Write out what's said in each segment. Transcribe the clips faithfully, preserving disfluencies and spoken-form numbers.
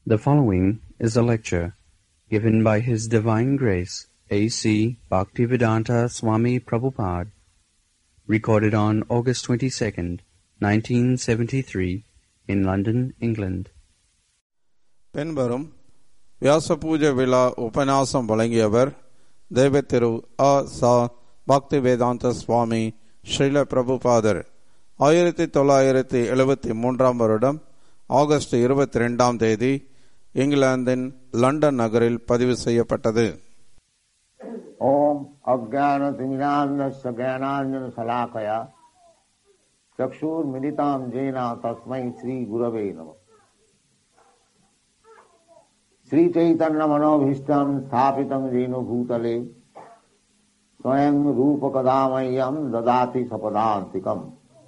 The following is a lecture given by His Divine Grace A C Bhaktivedanta Swami Prabhupada, recorded on August twenty-second, nineteen seventy-three, in London, England. பின்வரும் வியாசபூஜை விழா உபன்யாசம் வழங்கியவர் தேவ திரு அ ச பக்திவேதாந்த சுவாமி ஸ்ரீல பிரபுபாதர். ஆயிரத்தி தொள்ளாயிரத்தி எழுபத்தி மூன்றாம் வருடம் ஆகஸ்ட் இருபத்தி ரெண்டாம் தேதி இங்கிலாந்தின் லண்டன் நகரில் பதிவு செய்யப்பட்டது. ஓம் அஜ்ஞான திமிராந்தஸ்ய ஞானாஞ்சன சலாகயா சக்ஷுர் மிலிதாம் ஜேனா தஸ்மை ஸ்ரீ குரவே நமः. ஸ்ரீ சைதன்ய மனோபீஷ்டம் ஸ்தாபிதம் ஜேன பூதலே ஸ்வயம் ரூபகதாமயம் ததாதி சபதாந்திகம்.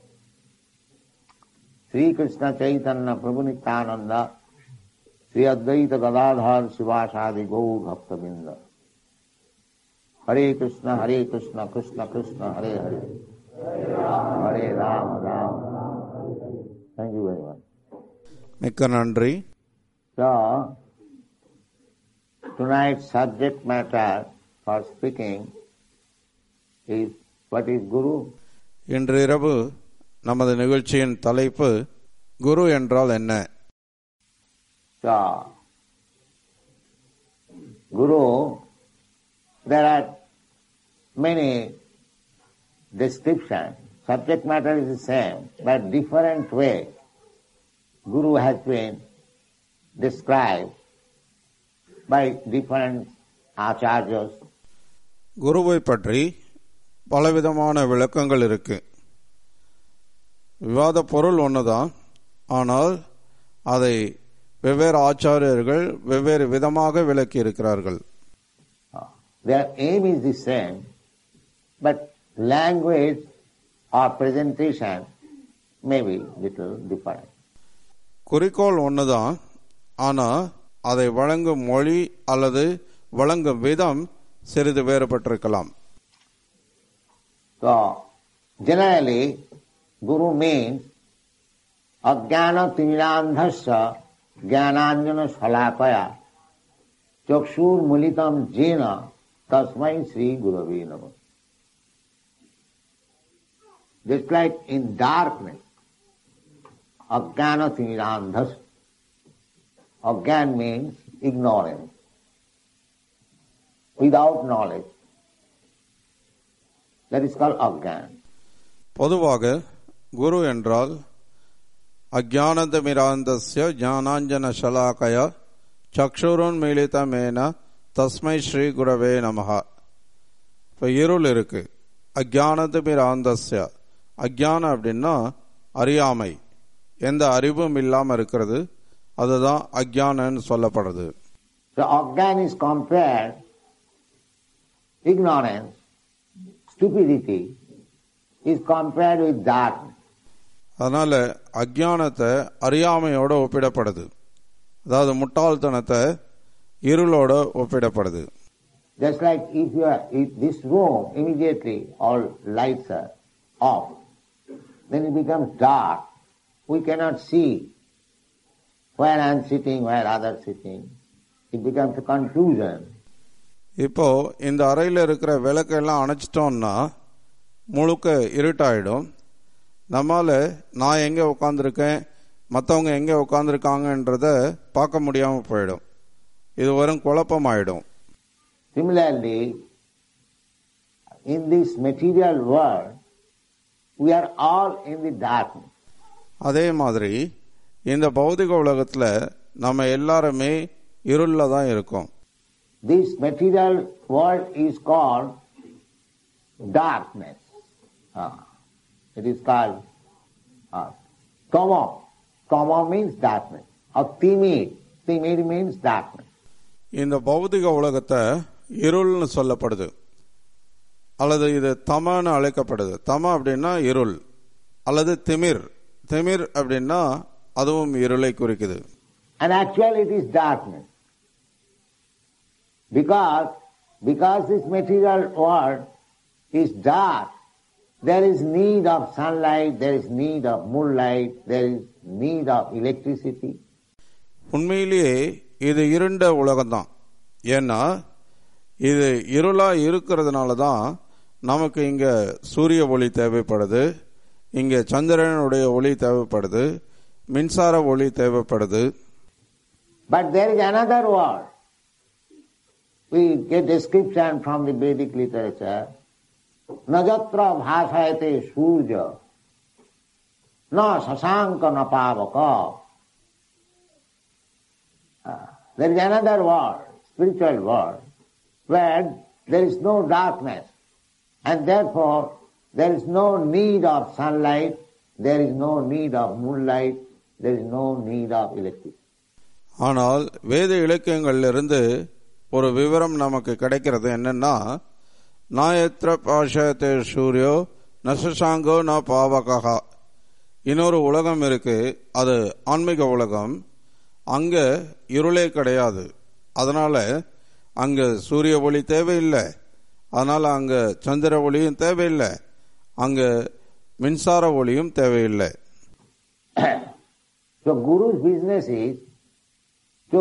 श्री कृष्ण चैतन्य प्रभु नित्यानंद श्री अद्वैत गदाधर शिवासादि गौर भक्तवृंद. Hare Krishna Hare Krishna Krishna Krishna Hare Hare Hare Ram Ram. Thank you very much. மிக்க நன்றி. So tonight's subject matter for speaking is what is Guru. இன்று இரவு நமது நிகழ்ச்சியின் தலைப்பு குரு என்றால் என்ன? So, Guru, there are many descriptions. Subject matter is the same, but different way. Guru has been described by different acharyas. குருவை பற்றி பலவிதமான விளக்கங்கள் இருக்கு. விவாத பொருள் ஒன்றுதான், ஆனால் அதை வெவ்வேறு ஆச்சாரியர்கள் வெவ்வேறு விதமாக விளக்கி இருக்கிறார்கள். Their aim is the same, but language or presentation may be little different. குறிக்கோள் ஒன்றுதான், ஆனால் அதை வழங்கும் மொழி அல்லது வழங்கும் விதம் சிறிது வேறுபட்டிருக்கலாம். So, generally, Guru means ajnana timirandhasya jnananjana shalakaya chakshur mulitam jena tasmai Sri Gurave Namah. Just like in darkness, ajnana timirandhasya. Ajnan means ignorance, without knowledge. That is called ajnan. பொதுவாக குரு என்றால் அஜ்ஞானதமிராந்தஸ்ய ஞானாஞ்சன ஷலாகயா சக்ஷுருன்மீலிதமேன தஸ்மை ஸ்ரீ குரவே நமஹ. இப்போ இருள் இருக்கு. அஜ்ஞானதமிராந்தஸ்ய, அஜ்ஞானம் அப்படின்னா அறியாமை, எந்த அறிவும் இல்லாமல் இருக்கிறது, அதுதான் அஜ்ஞானன்னு சொல்லப்படுது. So ajnan is compared, ignorance, stupidity is compared with darkness. அதனால அஜ்ஞானத்தை அறியாமையோட ஒப்பிடப்படுது, அதாவது முட்டாள்தனத்தை இருளோட ஒப்பிடப்படுது. Just like if you are if this room immediately all lights are off, then it becomes dark. We cannot see where I am sitting, where others sitting. It becomes a confusion. இப்போ இந்த அறையில் இருக்கிற விளக்கெல்லாம் அணைச்சிட்டோம்னா முழுக்க இருட்டாயிடும். நம்மால நான் எங்கே உட்காந்துருக்கேன், மற்றவங்க எங்கே உட்காந்துருக்காங்கன்றத பார்க்க முடியாமல் போயிடும். இது வரும் குழப்பமாயிடும். Similarly, in this material world, we are all in the darkness. அதே மாதிரி இந்த பௌதிக உலகத்தில் நம்ம எல்லாருமே இருளில் தான் இருக்கோம். This material world is called darkness. Ah, it is called ah, tama. Tama means darkness. Or timid. Timid means darkness. இந்த பௌதிக உலகத்தை இருள்னு சொல்லப்படுது, அல்லது இது தமன்னு அழைக்கப்படுது. தம அப்படின்னா இருள், அல்லது திமிர். திமிர் அப்படின்னா அதுவும் இருளை குறிக்குது. And actually it is darkness. Because, because this material world is dark, there is need of sunlight, there is need of moonlight, there is need of electricity. உண்மையிலேயே இது இருண்ட உலகம்தான். ஏன்னா இது இருளா இருக்கிறதுனால தான் நமக்கு இங்க சூரிய ஒளி தேவைப்படுது, இங்க சந்திரனுடைய ஒளி தேவைப்படுது, மின்சார ஒளி தேவைப்படுது. But there is another word. We get description from the Vedic literature. Najatra bhasayate surya na sasanka na pavaka. There is another word, spiritual word, where there is no darkness and therefore there is no need of sunlight, there is no need of moonlight, there is no need of electricity. ஆனால் வேத இலக்கியங்களிலிருந்து ஒரு விவரம் நமக்கு கிடைக்கிறது என்னன்னா, நாயத்ர பாஷயத்தே சூரியோ நசசாங்கோ ந பாவகா. இன்னொரு உலகம் இருக்கு, அது ஆன்மீக உலகம். அங்க இருளே கிடையாது, அதனால அங்க சூரிய ஒளி தேவையில்லை, அதனால அங்க சந்திர ஒளியும் தேவையில்லை, அங்க மின்சார ஒளியும் தேவையில்லை. So Guru's business is to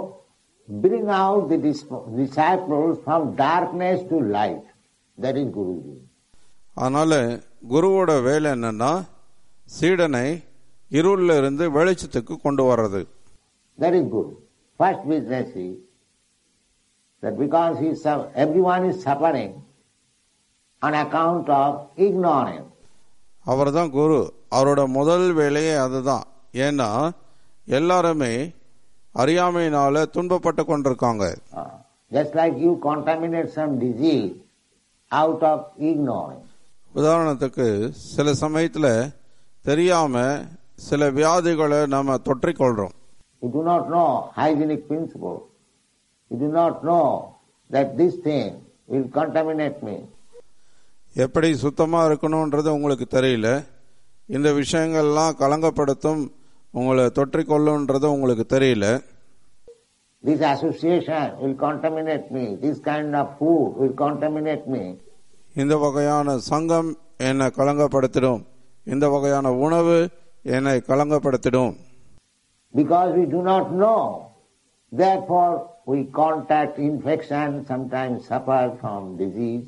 bring out the disciples from darkness to light. That is Guru's business. அதனால குருவோட வேலை என்னன்னா, சீடனை இருள்ல இருந்து வெளிச்சத்துக்கு கொண்டு வர்றது. That is Guru. First business is that because he is, everyone is suffering on account of ignorance. அவர் தான் குரு. அவரோட முதல் வேலையே அதுதான். ஏன்னா எல்லாருமே அறியாமையினால துன்பப்பட்டு கொண்டிருக்காங்க. Just like you contaminate some disease out of ignorance. உதாரணத்துக்கு சில சமயத்துல தெரியாம சில வியாதிகளை நாம தொற்றிக்கொள்றோம். You do not know hygienic principle. You do not know that this thing will contaminate me. எப்படி சுத்தமா இருக்கணும்ன்றது உங்களுக்கு தெரியல, இந்த விஷயங்கள்லாம் கலங்கப்படுத்தும், உங்களை தொற்றிக்கொள்ளுன்றது உங்களுக்கு தெரியல. This association will contaminate me. This kind of food will contaminate me. இந்த வகையான சங்கம் என்னை கலங்கப்படுத்திடும், இந்த வகையான உணவு என்னை கலங்கப்படுத்திடும். Because we do not know, therefore we contact infection, sometimes suffer from disease.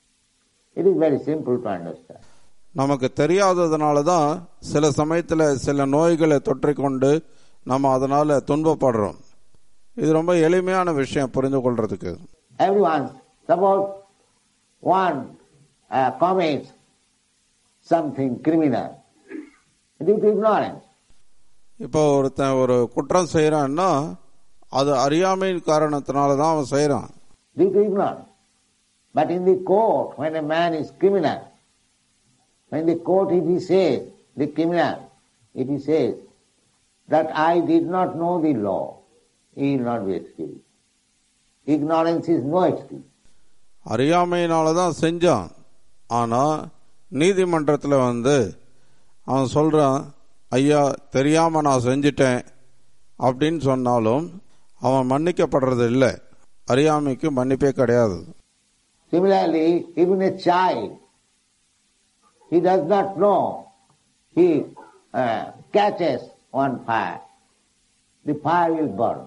It is very simple to understand. நமக்கு தெரியாததுனால தான் சில சமயத்துல சில நோய்களை தொற்றிக்கொண்டு நம்ம அதனால துன்பப்படுறோம். இது ரொம்ப எளிமையான விஷயம் புரிந்து கொள்றதுக்கு. Everyone, suppose one uh, commits something criminal due to ignorance. இப்போ ஒருத்தன் ஒரு குற்றம் செய்யறான்னா அது அறியாமையின் காரணத்தினால தான் அவன் செய்யறான். Due to ignorance. But in the court, when a man is criminal, when the court, if he says, the criminal, if he says that I did not know the law, he will not be excused. Ignorance is no excuse. அறியாமையினால தான் செஞ்சான். ஆனா நீதிமன்றத்தில் வந்து அவன் சொல்றான், ஐயா தெரியாம நான் செஞ்சிட்டேன் அப்படின்னு சொன்னாலும் அவன் மன்னிக்கப்படுறது இல்லை. அறியாமைக்கு மன்னிப்பே கிடையாது. Similarly, even a child, he does not know, he uh, catches on fire, the fire will burn.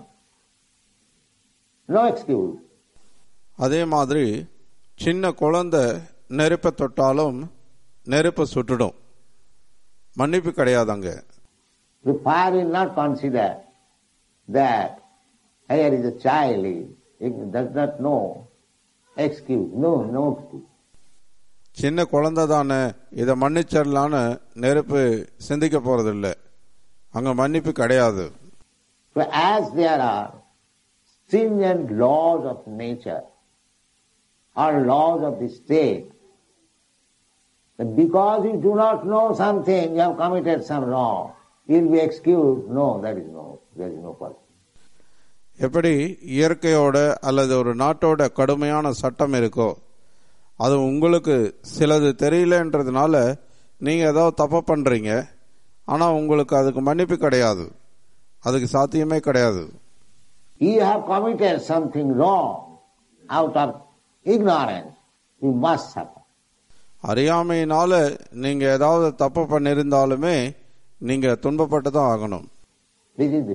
No excuse. அதே மாதிரி சின்ன குழந்தை நெருப்பை தொட்டாலும் நெருப்பை சுட்டுடும், மன்னிப்பு கிடையாதுங்க. The fire will not consider that here is a child, he does not know, excuse, no, no excuse. சின்ன குழந்தை தானே இதை மன்னிச்சிடலான்னு நெருப்பு சிந்திக்க போறதில்லை, அங்க மன்னிப்பு கிடையாது. So as there are stringent laws of nature or laws of the state, that because you do not know something, you have committed some wrong, you will be excused. No, that is no, there is no person. எப்படி இயற்கையோட அல்லது ஒரு நாட்டோட கடுமையான சட்டம் இருக்கோ, அது உங்களுக்கு சிலது தெரியலன்றதுனால நீங்க ஏதாவது தப்பு பண்றீங்க, ஆனா உங்களுக்கு அதுக்கு மன்னிப்பு கிடையாது, அதுக்கு சாத்தியமே கிடையாது. You have committed something wrong out of ignorance, you must suffer. அறியாமையினால நீங்க ஏதாவது தப்பு பண்ணிருந்தாலுமே நீங்க துன்பப்பட்டு தான் ஆகணும். This is the law.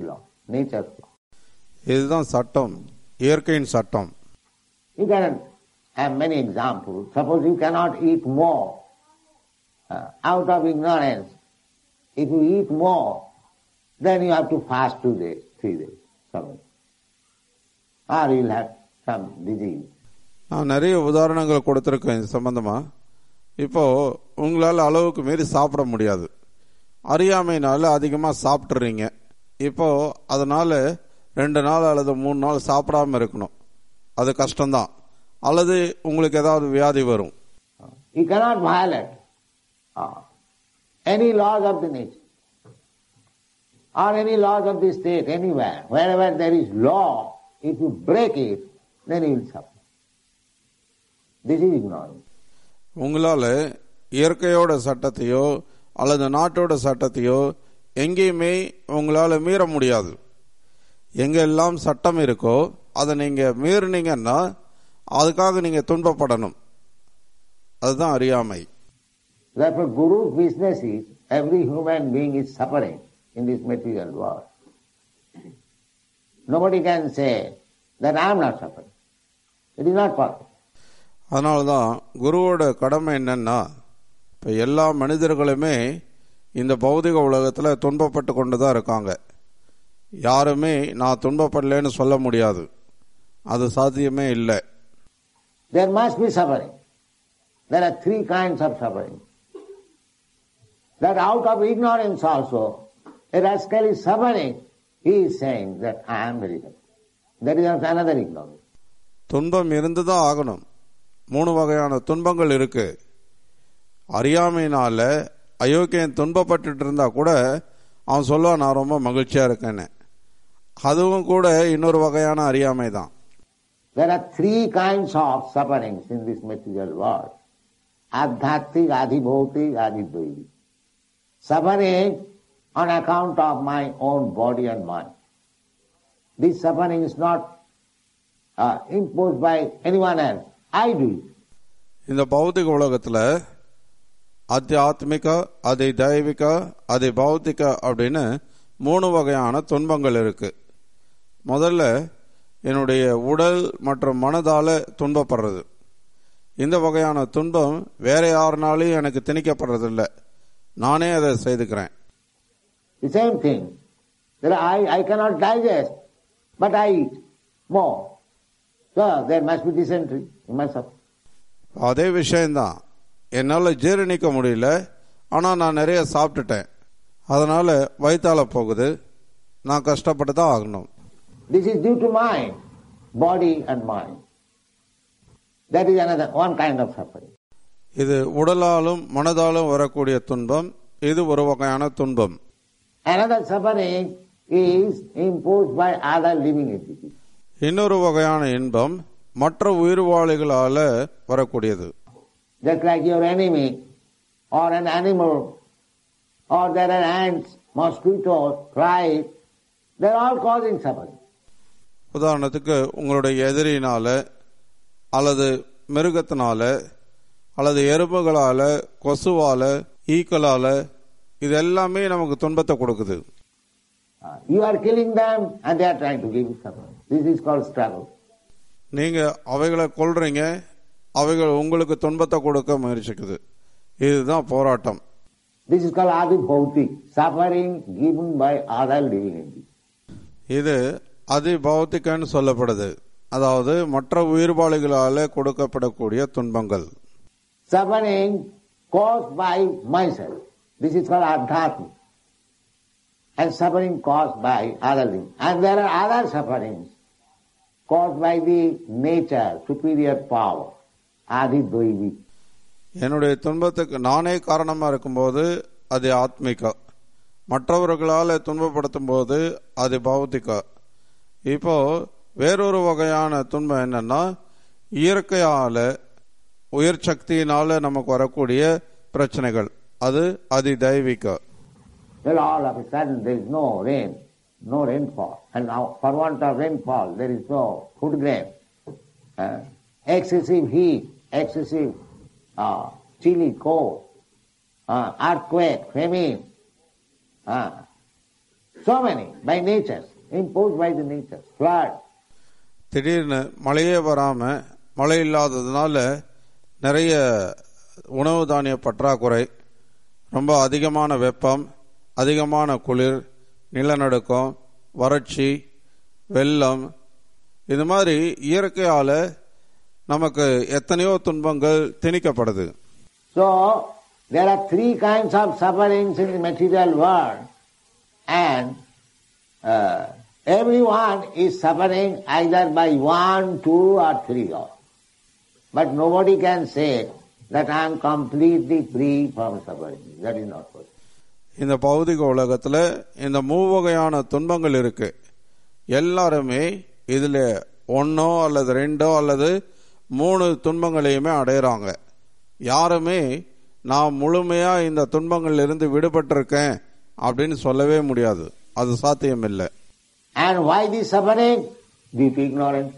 nature's law. இதுதான் சட்டம், இயற்கையின் சட்டம். You can have many examples. Suppose you cannot eat more uh, out of ignorance. If you eat more, then you have to fast two days, three days, something. Or you will have some disease. நான் நிறைய உதாரணங்கள் கொடுத்துருக்கேன் இது சம்பந்தமா. இப்போ உங்களால் அளவுக்கு மீறி சாப்பிட முடியாது, அறியாமைனால அதிகமாக சாப்பிட்றீங்க. இப்போ அதனால ரெண்டு நாள் அல்லது மூணு நாள் சாப்பிடாம இருக்கணும், அது கஷ்டம்தான். அல்லது உங்களுக்கு ஏதாவது வியாதி வரும். You cannot violate uh, any laws of the nature or any laws of the state anywhere. Wherever there is law, if you break it, then you will suffer. This is ignorance. உங்களால இயற்கையோட சட்டத்தையோ அல்லது நாட்டோட சட்டத்தையோ எங்கேயுமே உங்களால மீற முடியாது. எங்கெல்லாம் சட்டம் இருக்கோ அதை நீங்க மீறினீங்கன்னா அதுக்காக நீங்க துன்பப்படணும். அதுதான் அறியாமை. Therefore, Guru's business is every human being is suffering in this material world. Nobody can say that I am not suffering. It is not possible. அதனால்தான் குருவோட கடமை என்னன்னா, இப்போ எல்லா மனிதர்களுமே இந்த பௌதிக உலகத்தில் துன்பப்பட்டு கொண்டு தான் இருக்காங்க. யாருமே நான் துன்பப்படலன்னு சொல்ல முடியாது, அது சாத்தியமே இல்லை. There must be suffering. There are three kinds of suffering. That out of ignorance also, a rascal is suffering. He is saying that I am very happy. That is another ignorance. துன்பம் இருந்துதான் ஆகணும். மூணு வகையான துன்பங்கள் இருக்கு. அறியாமையினால அயோக்கியன் துன்பப்பட்டு இருந்தா கூட அவன் சொல்லுவான் நான் ரொம்ப மகிழ்ச்சியா இருக்கேன்னு. அதுவும் கூட இன்னொரு வகையான அறியாமை தான். There are three kinds of sufferings in this material world. Adhyatmik, adhibhautik, adhidvaidik. Suffering on account of my own body and mind. This suffering is not uh, imposed by anyone else. I do it. இந்த பௌதிக உலகத்துல அத்தியாத்மிக, அதை தெய்வீக, அதை பௌத்திக அப்படின்னு மூணு வகையான துன்பங்கள் இருக்கு. முதல்ல என்னுடைய உடல் மற்றும் மனதால துன்பப்படுறது. இந்த வகையான துன்பம் வேற யாருனாலையும் எனக்கு திணிக்கப்படுறது இல்லை, நானே அதை செய்துக்கிறேன். The same thing. I, I cannot digest, but I eat more. So there must be dysentery. You must suffer. அதே விஷயம்தான். என்னால் ஜீரணிக்க முடியல, ஆனால் நான் நிறைய சாப்பிட்டுட்டேன், அதனால வயிற்றால போகுது, நான் கஷ்டப்பட்டு தான் ஆகணும். This is due to mind, body and mind. That is another one kind of suffering. இது உடலாலும் மனதாலும் வரக்கூடிய துன்பம், இது ஒரு வகையான துன்பம். Another suffering is imposed by other living entities. இன்னொரு வகையான இன்பம் மற்ற உயிர்வாளிகளால வரக்கூடியது. Just like your enemy or an animal, or there are ants, mosquitoes, flies, they are all causing suffering. உதாரணத்துக்கு உங்களுடைய எதிரினால அல்லது மிருகத்தினால அல்லது எறும்புகளால, கொசுவால, ஈக்களால, இது எல்லாமே நமக்கு துன்பத்தை கொடுக்குது. You are killing them and they are trying to give you suffering. This is called struggle. நீங்க அவைகளை கொல்றீங்க, அவைகள் உங்களுக்கு துன்பத்தை கொடுக்க முயற்சிக்குது. இதுதான் போராட்டம். This is called adhibhautik, suffering given by other living entities. இது அதிபௌத்திகன்னு சொல்லப்படுது, அதாவது மற்ற உயிர்வாளிகளால கொடுக்கப்படக்கூடிய துன்பங்கள். Suffering caused by myself. This is called adhyatmik. And suffering caused by other things. And there are other sufferings caused by the nature, superior power, adhidvaivik. என்னுடைய துன்பத்துக்கு நானே காரணமா இருக்கும்போது அது ஆத்மிகா, மற்றவர்களால் துன்பப்படுத்தும் போது அது பௌத்திகா. இப்போ வேறொரு வகையான துன்பம் என்னன்னா, இயற்கையால உயிர் சக்தியினால நமக்கு வரக்கூடிய பிரச்சனைகள், அது அதி தெய்வீக. Well, all of a sudden there is no rain, no rainfall. And now for want of rainfall there is no food grain. Uh, excessive heat, excessive uh, chilly, cold, uh, earthquake, famine. Uh, so many by nature. imposed by the nature, flood. திடீர்னு மழையே வராம மழை இல்லாததுனால நிறைய உணவு தானிய பற்றாக்குறை, ரொம்ப அதிகமான வெப்பம், அதிகமான குளிர், நிலநடுக்கம், வறட்சி, வெள்ளம், இது மாதிரி இயற்கையால நமக்கு எத்தனையோ துன்பங்கள் திணிக்கப்படுது. So there are three kinds of sufferings in the material world, and uh, everyone is suffering either by one, two or three. But nobody can say that I am completely free from suffering. That is not possible. இந்த பௌதிக உலகத்துல இந்த மூவகையான துன்பங்கள் இருக்கு. எல்லாருமே இதுல ஒன்னோ அல்லது ரெண்டோ அல்லது மூணு துன்பங்களையுமே அடையறாங்க. யாருமே நான் முழுமையா இந்த துன்பங்கள்ல இருந்து விடுபட்டிருக்கேன் அப்படின்னு சொல்லவே முடியாது. அது சாத்தியம் இல்லை. And why this suffering? Due to ignorance.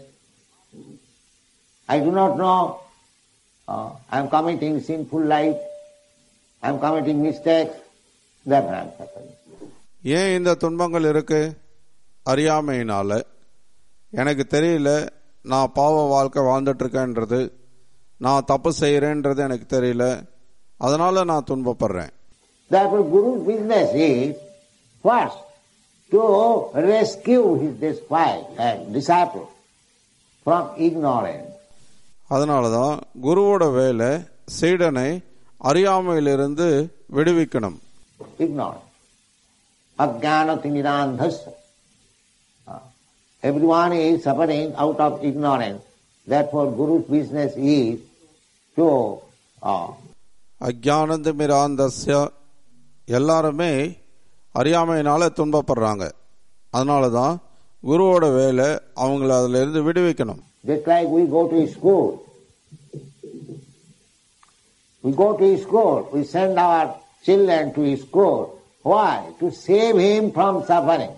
I do not know. Uh, I am committing sinful life. I am committing mistakes. Therefore I am suffering. ஏன் இந்த துன்பங்கள் இருக்கு? அறியாமையினால. எனக்கு தெரியல நான் பாவ வாழ்க்கை வாழ்ந்துட்டு இருக்கேன்றது, நான் தப்பு செய்யறேன்றது எனக்கு தெரியல, அதனால நான் துன்பப்படுறேன். Therefore Guru's business is first to rescue his disciple and disciple from ignorance. அதனாலதான் குருவோட வேலை சீடனை அறியாமையிலிருந்து விடுவிக்கணும். Ignorance. Ajnana timirandhasya. Everyone is suffering out of ignorance. Therefore Guru's business is to uh, அஜ்ஞானந்த மிராந்தஸ்ய, எல்லாருமே அறியாமையினால துன்பப்படுறாங்க. அதனாலதான் குருவோட வேலை அவங்கள அதுல இருந்து விடுவிக்கணும். Just like we go to school. We go to school. We send our children to school. Why? To save him from suffering.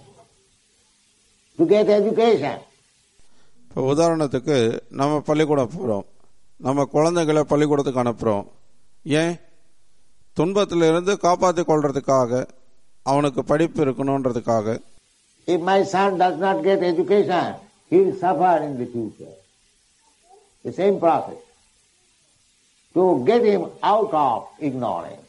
To get education. இப்போ உதாரணத்துக்கு நம்ம பள்ளிக்கூடம் போறோம், நம்ம குழந்தைகளை பள்ளிக்கூடத்துக்கு அனுப்புறோம். ஏன்? துன்பத்திலிருந்து காப்பாற்றி கொள்றதுக்காக, அவனுக்கு படிப்பு இருக்கணும்ன்றதுக்காக. If my son does not get education, he will suffer in the future. The same process. To get him out of ignorance,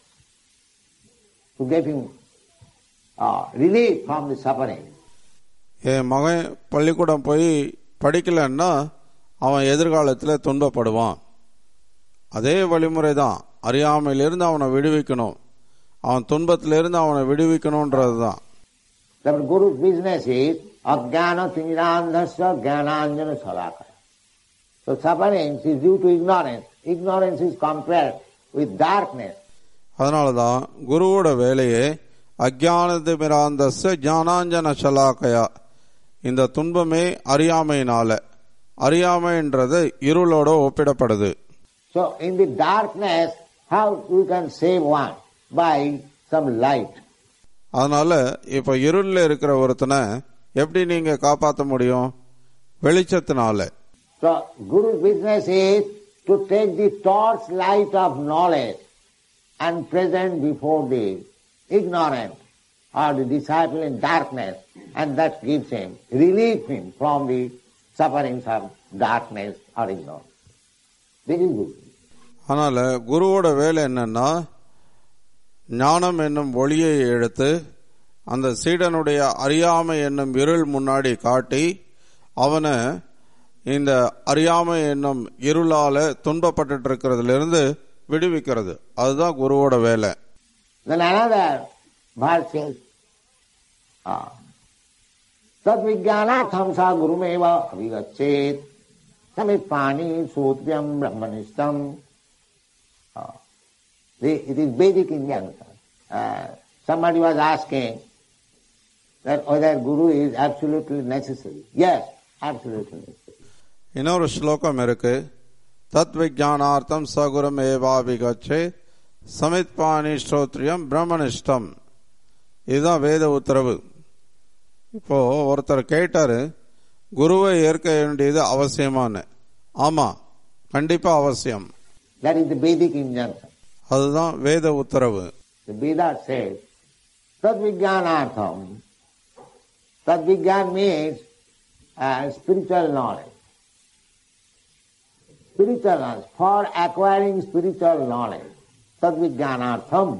to get him uh, relief from the suffering. என் மகன் பள்ளிக்கூடம் போய் படிக்கலன்னா அவன் எதிர்காலத்தில் துன்பப்படுவான். அதே வழிமுறை தான், அறியாமையிலிருந்து அவனை விடுவிக்கணும், அவன் துன்பத்திலிருந்து அவனை விடுவிக்கணும்ன்றது தான். The Guru's business is ajnana timirandhasya jnananjana salakaya. So suffering is due to ignorance. Ignorance is compared with darkness. அதனாலதான் குருவோட வேலையே அஜ்ஞானத மிராந்தஸ்ய ஞானாஞ்சன சலாக்கயா. இந்த துன்பமே அறியாமையினால, அறியாமைன்றது இருளோட ஒப்பிடப்படுது. So in the darkness, how we can save one? By some light. அதனால இப்ப இருள்ல இருக்கிற ஒருத்தனை எப்படி நீங்க காப்பாற்ற முடியும்? வெளிச்சத்தினால. So Guru's business is to take the torch light of knowledge and present before the ignorant or the disciple in darkness, and that gives him, relieve him from the sufferings of darkness or ignorance. This is good. அதனால குருவோட வேலை என்னன்னா, ஞானம் என்னும் ஒளியை எடுத்து அந்த சீடனுடைய அறியாமை என்னும் இருள் முன்னாடி காட்டி அவனை இந்த அறியாமை என்னும் இருளால துன்பப்பட்டு இருக்கிறதுல இருந்து விடுவிக்கிறது. அதுதான் குருவோட வேலை. Then another verse says, Sadvijnanatham sa gurumeva avigachet samipani sotryam brahmanistam. It is Vedic Indian. Uh, somebody was asking that whether Guru is absolutely necessary. Yes, absolutely necessary. இன்னொரு ஸ்லோகம் இருக்கு, தத் விஜானார்த்தம் சகுரம் ஏவாபிகச்சே சமித்பாணி ஸ்ரோத்ரியம் பிரம்மனிஷ்டம். இதுதான் வேத உத்தரவு. இப்போ ஒருத்தர் கேட்டாரு, குருவை ஏற்க வேண்டியது அவசியமான? ஆமா, கண்டிப்பா அவசியம். That is the Vedic injunction. அதுதான் வேத உத்தரவு. The Veda says, Tad Vijnanartham Tadvigyan means uh, spiritual knowledge. Spiritual knowledge. For acquiring spiritual knowledge, tadvigyanartham.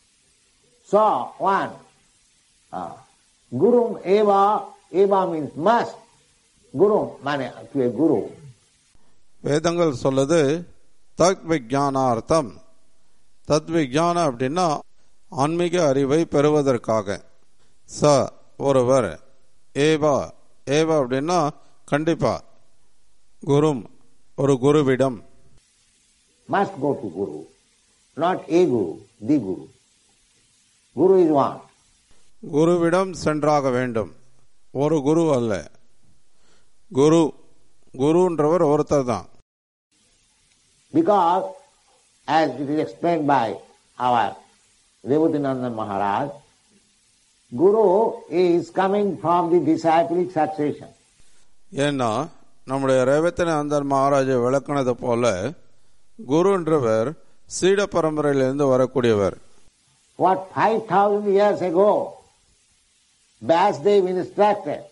So, one, uh, Guru eva, eva means must. Guru, mane, to a guru. வேதங்கள் சொல்லுது தத் விஜானார்த்தம். தத் விஜான அப்படின்னா ஆன்மீக அறிவை பெறுவதற்காக. ச ஒருவர், ஏவா ஏவா அப்படின்னா கண்டிப்பா, குரும் ஒரு குருவிடம். Must go to Guru, not a Guru, the Guru. Guru is one. குருவிடம் சென்றாக வேண்டும், ஒரு குரு அல்ல. குரு குருன்றவர் ஒருத்தர் தான். Because, as it is explained by our Rebhutinandan Maharaj, Guru is coming from the disciplic succession. ஏன்னா நம்முடைய ரேவத்தினந்தன் மகாராஜை விளக்குனது போல குருன்றவர் சீட பரம்பரையிலிருந்து வரக்கூடியவர். What five thousand years ago Vasudev instructed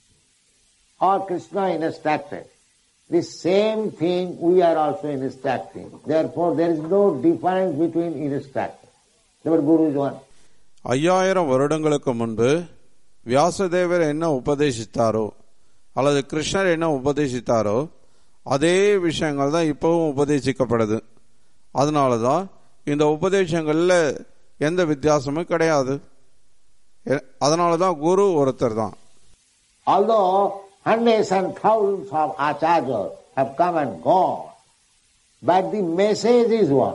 or Krishna instructed, the same thing we are also instructing. Therefore there is no difference between instructors. Therefore Guru is one. ஐயாயிரம் வருடங்களுக்கு முன்பு வியாசதேவர் என்ன உபதேசித்தாரோ அல்லது கிருஷ்ணர் என்ன உபதேசித்தாரோ அதே விஷயங்கள் தான் இப்பவும் உபதேசிக்கப்படுது. அதனாலதான் இந்த உபதேசங்கள்ல எந்த வித்தியாசமும் கிடையாது. அதனாலதான் குரு ஒருத்தர் தான். Although hundreds and thousands of acharyas have come and gone, but the message is one.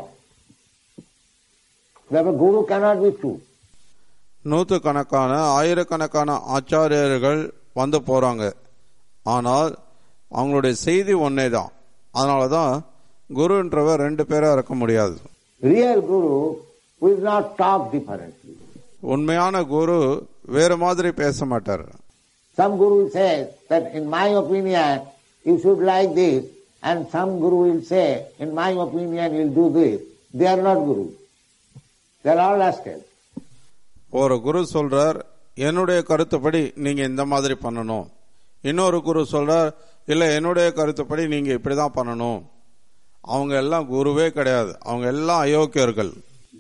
Therefore Guru cannot be two. நூற்று கணக்கான ஆயிரக்கணக்கான ஆச்சாரியர்கள் வந்து போறாங்க, ஆனால் அவங்களுடைய செய்தி ஒன்னே தான். அதனாலதான் குருன்றவர் ரெண்டு பேரா இருக்க முடியாது. Real Guru will not talk differently. உண்மையான குரு வேற மாதிரி பேச மாட்டார். Some Guru says that in my opinion you should like this, and some Guru will say in my opinion you will do this. They are not Guru. They are all rascals. ஒரு குரு சொல்றார் என்னுடைய கருத்துப்படி நீங்க இந்த மாதிரி பண்ணணும். இன்னொரு குரு சொல்றார் இல்ல என்னுடைய கருத்துப்படி நீங்க இப்படிதான் பண்ணணும். அவங்க எல்லாம் குருவே கிடையாது, அவங்க எல்லாம் அயோக்கியர்கள்.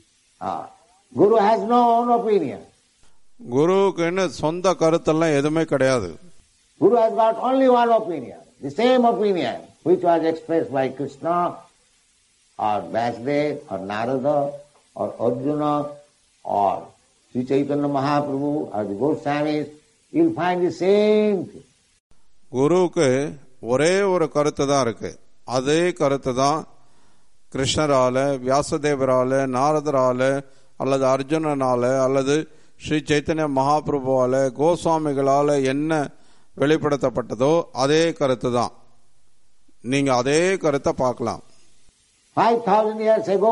Guru has no own opinion. குருவுக்குன்னு சொந்த கருத்தெல்லாம் எதுவுமே கிடையாது. Guru has got only one opinion, the same opinion which was expressed by Krishna or Vasudev or Narada or Arjuna or Sri Chaitanya Mahaprabhu or the Goswamis. You will find the same thing. குருவுக்கு ஒரே ஒரு கருத்து தான் இருக்கு. அதே கருத்து தான் கிருஷ்ணரால, வியாசதேவரால, நாரதரால அல்லது அர்ஜுனனால அல்லது ஸ்ரீ சைத்தன்ய மகாபிரபுவால, கோஸ்வாமிகளால என்ன வெளிப்படுத்தப்பட்டதோ அதே கருத்து தான். நீங்க அதே கருத்தை பார்க்கலாம். Five thousand years ago,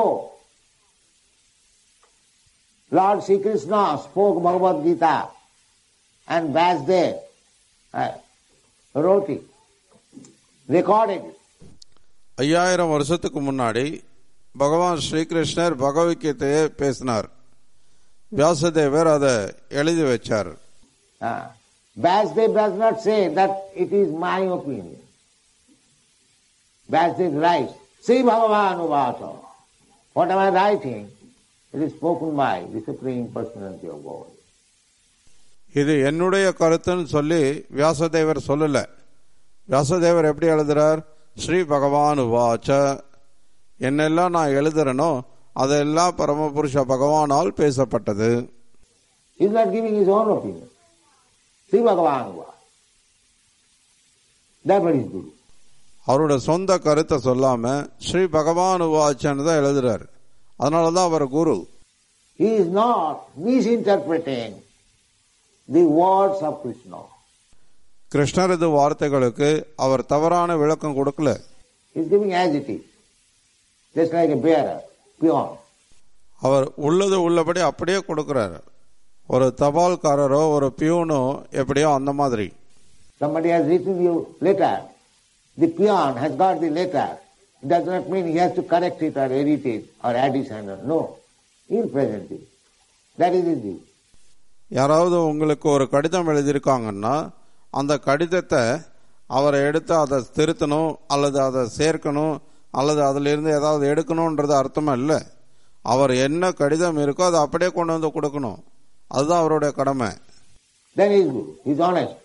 Lord Sri Krishna spoke Bhagavad Gita and Vasudev uh, wrote it, recorded it. ஐயாயிரம் வருஷத்துக்கு முன்னாடி பகவான் ஸ்ரீகிருஷ்ணர் பகவத்கீதையை பேசினார். வியாசதேவர் அதை எழுதி வச்சார். Vasudev does not say that it is my opinion. Vasudev writes, Sri Bhagavan Uvasa. What am I writing? It is spoken by the Supreme Personality of God. இது என்னுடைய கருத்துன்னு சொல்லி வியாசதேவர் சொல்லல. வியாசதேவர் எப்படி எழுதுறார்? ஸ்ரீ பகவான் உவாச்ச. என்னெல்லாம் நான் எழுதுறேனோ அதெல்லாம் பரமபுருஷ பகவானால் பேசப்பட்டது. He is not giving his own opinion. Sri Bhagavan Uvacha. That one is Guru. அவரோட சொந்த கருத்தை சொல்லாம ஸ்ரீ பகவான் உவாச்சன்னு தான் எழுதுறாரு. அதனாலதான் அவர் குரு. He is not misinterpreting the words of Krishna. கிருஷ்ணரது வார்த்தைகளுக்கு அவர் தவறான விளக்கம் கொடுக்கல. He is giving as it is, just like a bearer, peon. அவர் உள்ளது உள்ளபடி அப்படியே கொடுக்கிறார். ஒரு தபால்காரரோ ஒரு பியூனோ எப்படியோ அந்த மாதிரி. Somebody has written you letter. The peon has got the letter. It does not mean he has to correct it or edit it or addition. No. He will present it. That is his duty. யாராவது உங்களுக்கு ஒரு கடிதம் எழுதியிருக்காங்கன்னா அந்த கடிதத்தை அவரை எடுத்து அதை திருத்தணும் அல்லது அதை சேர்க்கணும் அல்லது அதிலிருந்து ஏதாவது எடுக்கணும்ன்றது அர்த்தமா இல்லை. அவர் என்ன கடிதம் இருக்கோ அதை அப்படியே கொண்டு வந்து கொடுக்கணும். அதுதான் அவருடைய கடமை. Then he is Guru. He is honest.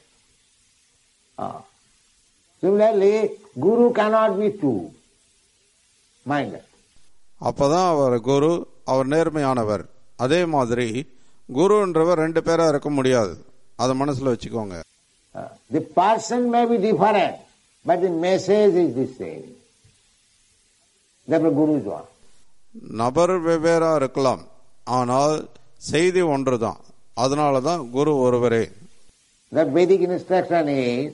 Ah. Similarly, Guru cannot be two. Mind that. அப்பதான் அவர் குரு, அவர் நேர்மையானவர். அதே மாதிரி குருன்றவர் ரெண்டு பேரா இருக்க முடியாது. அதை மனசுல வச்சுக்கோங்க. Uh, the person may be different, but the message is the same. Therefore, Guru is one. நபர் வெவ்வேறா இருக்கலாம், ஆனால் செய்தி ஒன்றுதான். அதனாலதான் குரு ஒருவரே. The Vedic instruction is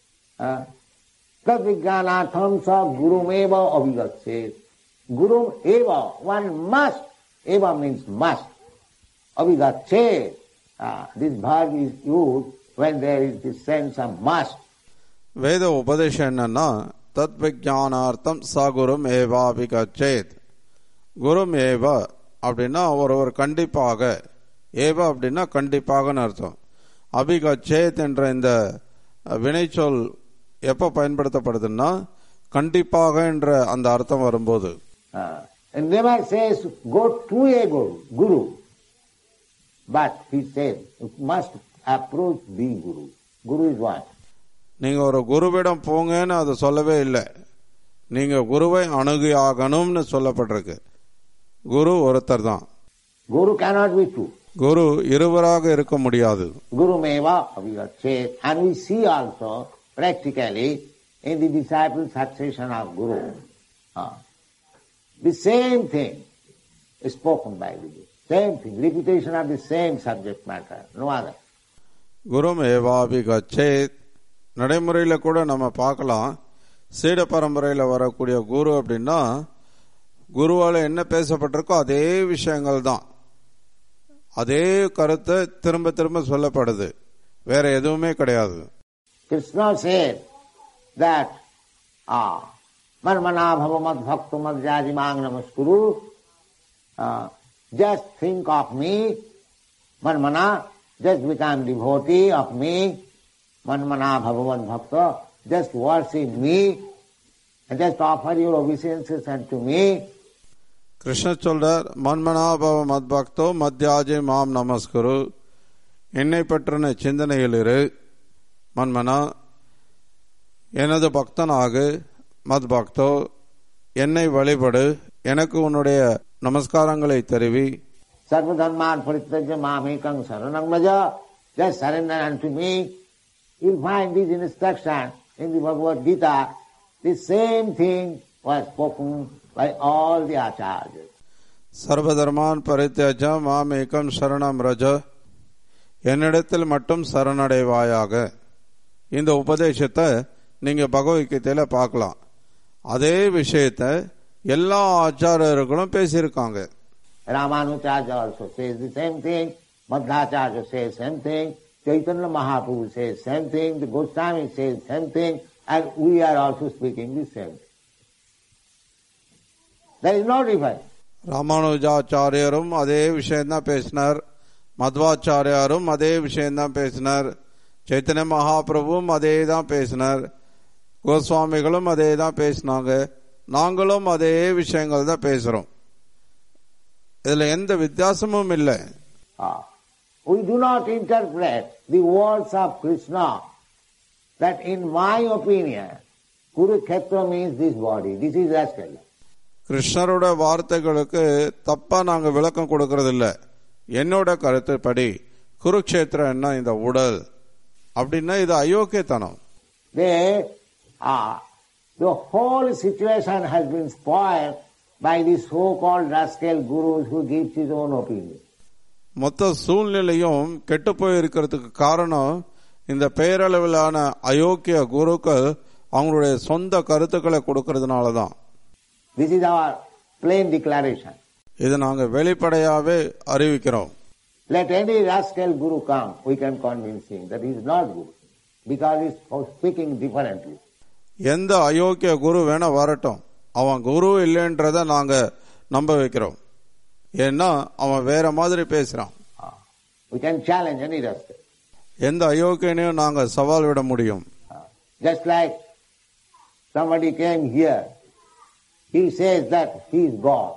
tad vijnanatham sa gurum eva abhigatset. Gurum eva, one must. Eva means must. Abhigatset. Uh, this verb is used when there is the sense of must. வேத உபதேசம் என்னன்னா தத் விஜானார்த்தம் ச குரும் ஏவா அபிகச்சேத். குரும் ஏவா அப்படின்னா ஒருவர் கண்டிப்பாக, ஏவா அப்படின்னா கண்டிப்பாகன்னு அர்த்தம். அபிகச்சேத் என்ற இந்த வினைச்சொல் எப்ப பயன்படுத்தப்படுதுன்னா கண்டிப்பாக என்ற அந்த அர்த்தம் வரும்போது. And never says go to a guru, guru. But he said you must approach the guru. Guru is one. நீங்க ஒரு குருவிடம் போங்கன்னு அது சொல்லவே இல்லை. நீங்க குருவை அணுகி ஆகணும்னு சொல்லப்பட்டிருக்கு. குரு ஒருத்தர் தான். Guru cannot be two. குரு இருவராக இருக்க முடியாது. Guru meva abhigatset. And we see also practically in the disciple succession of Guru. Uh, the same thing is spoken by the Guru. Same thing, repetition of the same subject matter, no other. குரும் ஏவாபி கச்சேத். நடைமுறையில கூட நம்ம பார்க்கலாம், சீட பரம்பரையில வரக்கூடிய குரு அப்படின்னா குருவால என்ன பேசப்பட்டிருக்கோ அதே விஷயங்கள் தான், அதே கருத்தை திரும்ப திரும்ப சொல்லப்படுது, வேற எதுவுமே கிடையாது. Krishna said that ah manmana bhavamad bhaktu madhyaji mang namaskuru. Uh, just think of me, manmana, just become devotee of me, manmana bhavamad bhakta, just worship me and just offer your obeisances unto me. Krishna சொல்றார், மன்மனாபவ மத்பக்தோ மத்யாஜி மாம் நமஸ்குரு. என்னை பற்றின சிந்தனையில் இரு மன்மனா, எனது பக்தனாகு. மத் பக்தோ, என்னை வழிபடு, எனக்கு உன்னுடைய நமஸ்காரங்களை தெரிவி. Sarvadharman parityaja mamekam saranam vraja. Just surrender unto me. You'll find this instruction in the Bhagavad Gita. The same thing was spoken by all the acharyas. சர்வதர்மான் பரித்யஜ மாம் ஏகம் சரணம் ரஜ. என்னிடத்தில் மட்டும் சரணடைவாயாக. இந்த உபதேசத்தை நீங்க பகவத்கீதையில பார்க்கலாம். அதே விஷயத்தை எல்லா ஆச்சாரியர்களும் பேசியிருக்காங்க. Ramanujacharya also says the same thing. Madhvacharya says same thing. Chaitanya Mahaprabhu says same thing. The Goswami says same thing. And we are also speaking the same thing. There is no difference. ராமானுஜாச்சாரியரும் அதே விஷயம்தான் பேசினார், மத்வாச்சாரியாரும் அதே விஷயம்தான் பேசினார், சைத்தன்ய மகாபிரபுவும் அதே தான் பேசினார், கோஸ்வாமிகளும் அதே தான் பேசினாங்க, நாங்களும் அதே விஷயங்கள் தான் பேசுறோம். இதுல எந்த வித்தியாசமும் இல்லை. We do not interpret the words of Krishna that in my opinion Kurukshetra means this body. This is rascal. கிருஷ்ணரோட வார்த்தைகளுக்கு தப்பா நாங்க விளக்கம் கொடுக்கறது இல்ல. என்னோட கருத்துப்படி குருக்ஷேத்திரம் என்ன இந்த உடல் அப்படின்னா இது அயோக்கியத்தனம். The whole situation has been spoiled by the so-called rascal gurus who gives his own opinion. மொத்த சூழ்நிலையும் கெட்டு போயிருக்கிறதுக்கு காரணம் இந்த பெயரளவிலான அயோக்கிய குருக்கள் அவங்களுடைய சொந்த கருத்துக்களை கொடுக்கறதுனாலதான். This is our plain declaration. இது நாங்க வெளிப்படையாவே அறிவிக்கிறோம். Let any rascal guru come, we can convince him that he is not guru because he is speaking differently. எந்த அயோக்கிய குரு வேணா வரட்டும், அவன் குரு இல்லைன்றத நாங்க நம்ப வைக்கிறோம். ஏன்னா அவன் வேற மாதிரி பேசுறான். We can challenge any rascal. எந்த அயோக்கியனையும் நாங்க சவால் விட முடியும். Just like somebody came here, he says that he is God.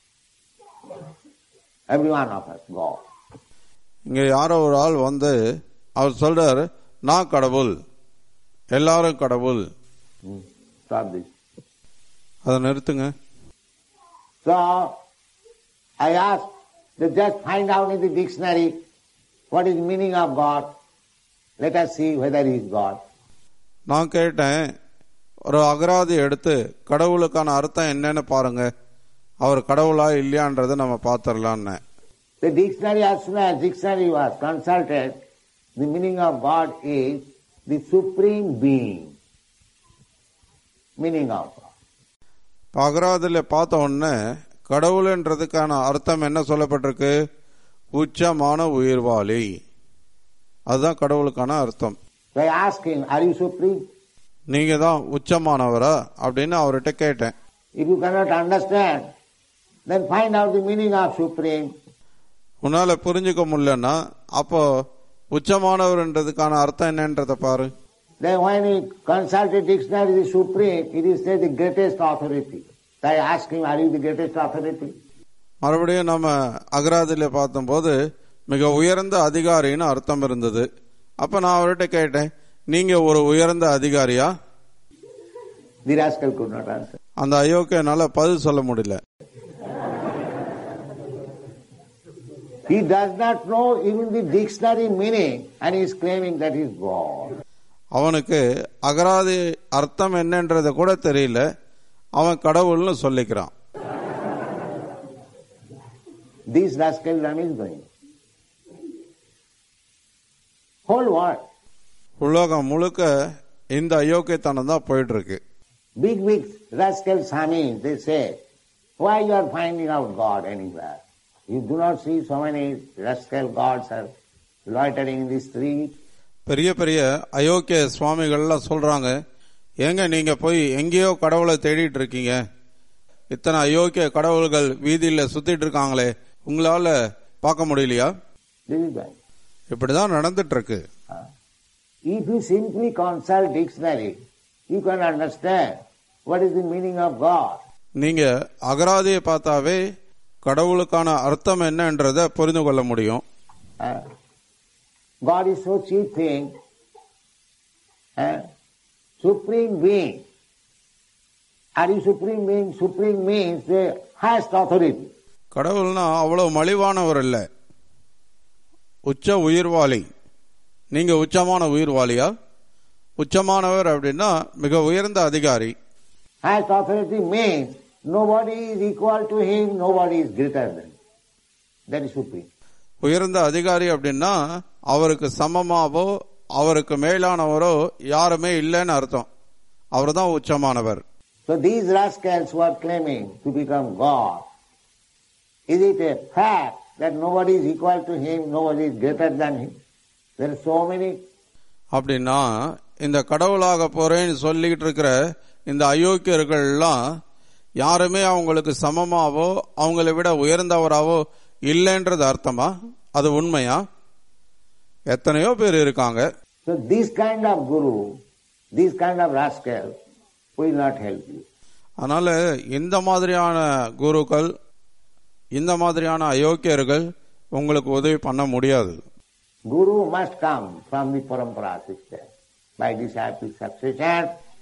Every one of us God. இங்க யாரோ ஒரு ஆள் வந்து அவர் சொல்றாரு, நான் கடவுள், எல்லாரும் கடவுள். Stop this. அதை நிறுத்துங்க. So I asked to just find out in the dictionary what is the meaning of God. Let us see whether he is God. நான் கேட்டேன், ஒரு அகராதி எடுத்து கடவுளுக்கான அர்த்தம் என்னன்னு பாருங்க, அவர் கடவுளா இல்லையான்றதை நம்ம பார்த்துடலான்னு. The dictionary, as soon as dictionary was consulted, the meaning of God is the supreme being. Meaning of God. அகராதில பார்த்த உடனே கடவுள்ன்றதுக்கான அர்த்தம் என்ன சொல்லப்பட்டிருக்கு? உச்சமான உயிர்வாளி. அதுதான் கடவுளுக்கான அர்த்தம். So I asked him, are you supreme? நீங்க தான் உச்சமானவரா அப்படின்னு அவர்கிட்ட கேட்டேன். If you cannot understand, then find out the meaning of supreme. உன்னால புரிஞ்சுக்க முடியலன்னா அப்போ உச்சமானவர்ன்றதுக்கான அர்த்தம் என்னன்றத பாரு. Then when he consulted dictionary, the supreme, it is said the greatest authority. So I asked him, are you the greatest authority? மறுபடியும் நம்ம அகராதில பார்த்தபோது மிக உயர்ந்த அதிகாரின்னு அர்த்தம் இருந்தது. அப்ப நான் அவர்கிட்ட கேட்டேன், நீங்க ஒரு உயர்ந்த அதிகாரியா? The rascal could not answer. அந்த அயோக்கியனால பதில் சொல்ல முடியல. He does not know even the dictionary meaning and he is claiming that he is God. அவனுக்கு அகராதி அர்த்தம் என்னன்றத கூட தெரியல, அவன் கடவுள்னு சொல்லிக்கிறான். This rascaldom is going. Whole world. உலகம் முழுக்க இந்த அயோக்கியத்தனம் தான் போயிட்டு இருக்கு. Big big rascal Swamis, they say, why you are finding out God anywhere? You do not see so many rascal gods are loitering in the street. பெரிய பெரிய அயோக்கிய சுவாமிகள்லாம் சொல்றாங்க, ஏங்க நீங்க போய் எங்கேயோ கடவுளை தேடிட்டு இருக்கீங்க, இத்தனை அயோக்கிய கடவுள்கள் வீதியில சுத்திட்டு இருக்காங்களே, உங்களால பார்க்க முடியலையா? இப்படிதான் நடந்துட்டு இருக்கு. If you simply consult dictionary, you can understand what is the meaning of God. நீங்க அகராதியை பார்த்தாவே கடவுளுக்கான அர்த்தம் என்னன்றதை புரிந்து கொள்ள முடியும். God is so cheap thing. Uh, supreme being. Are you supreme being? Supreme means the highest authority. கடவுள்னா அவ்வளவு மலிவானவர் இல்ல, உச்ச உயிர்வாளி. நீங்க உச்சமான உயிர்வாளியா? உச்சமானவர் அப்படின்னா மிக உயர்ந்த அதிகாரி. Highest authority means nobody is equal to him, nobody is greater than him. That is supreme. உயர்ந்த அதிகாரி அப்படின்னா அவருக்கு சமமாவோ அவருக்கு மேலானவரோ யாருமே இல்லைன்னு அர்த்தம். அவர் தான் உச்சமானவர். So these rascals who are claiming to become God, is it a fact that nobody is equal to him, nobody is greater than him? There are so many. அப்படின்னா இந்த கடவுளாக போறேன்னு சொல்லிட்டு இருக்கிற இந்த அயோக்கியர்கள் எல்லாம் யாருமே அவங்களுக்கு சமமாவோ அவங்களை விட உயர்ந்தவராவோ இல்லைன்றது அர்த்தமா? அது உண்மையா? எத்தனையோ பேர் இருக்காங்க. So this kind of guru, this kind of rascal will not help you. அதனால இந்த மாதிரியான குருக்கள், இந்த மாதிரியான அயோக்கியர்கள் உங்களுக்கு உதவி பண்ண முடியாது. Guru must come from the parampara system by disciple succession.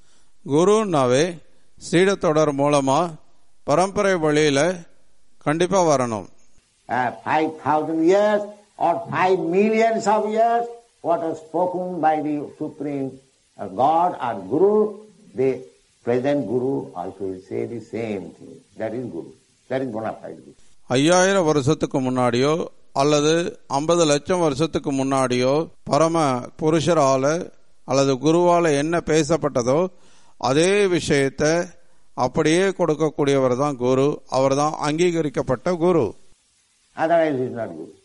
குருனாவே சீடத்தொடர் மூலமா பரம்பரை வழியில கண்டிப்பா வரணும். Uh, five thousand years or five millions of years, what was spoken by the Supreme uh, God or Guru, the present Guru also will say the same thing. That is Guru. That is bona fide Guru. ஐயாயிரம் வருஷத்துக்கு முன்னாடியோ அல்லது ஐம்பது லட்சம் வருஷத்துக்கு முன்னாடியோ பரம புருஷரால அல்லது குருவால என்ன பேசப்பட்டதோ அதே விஷயத்தை அப்படியே கொடுக்கக்கூடியவர் தான் குரு. அவர் தான் அங்கீகரிக்கப்பட்ட குரு. Otherwise he is not Guru.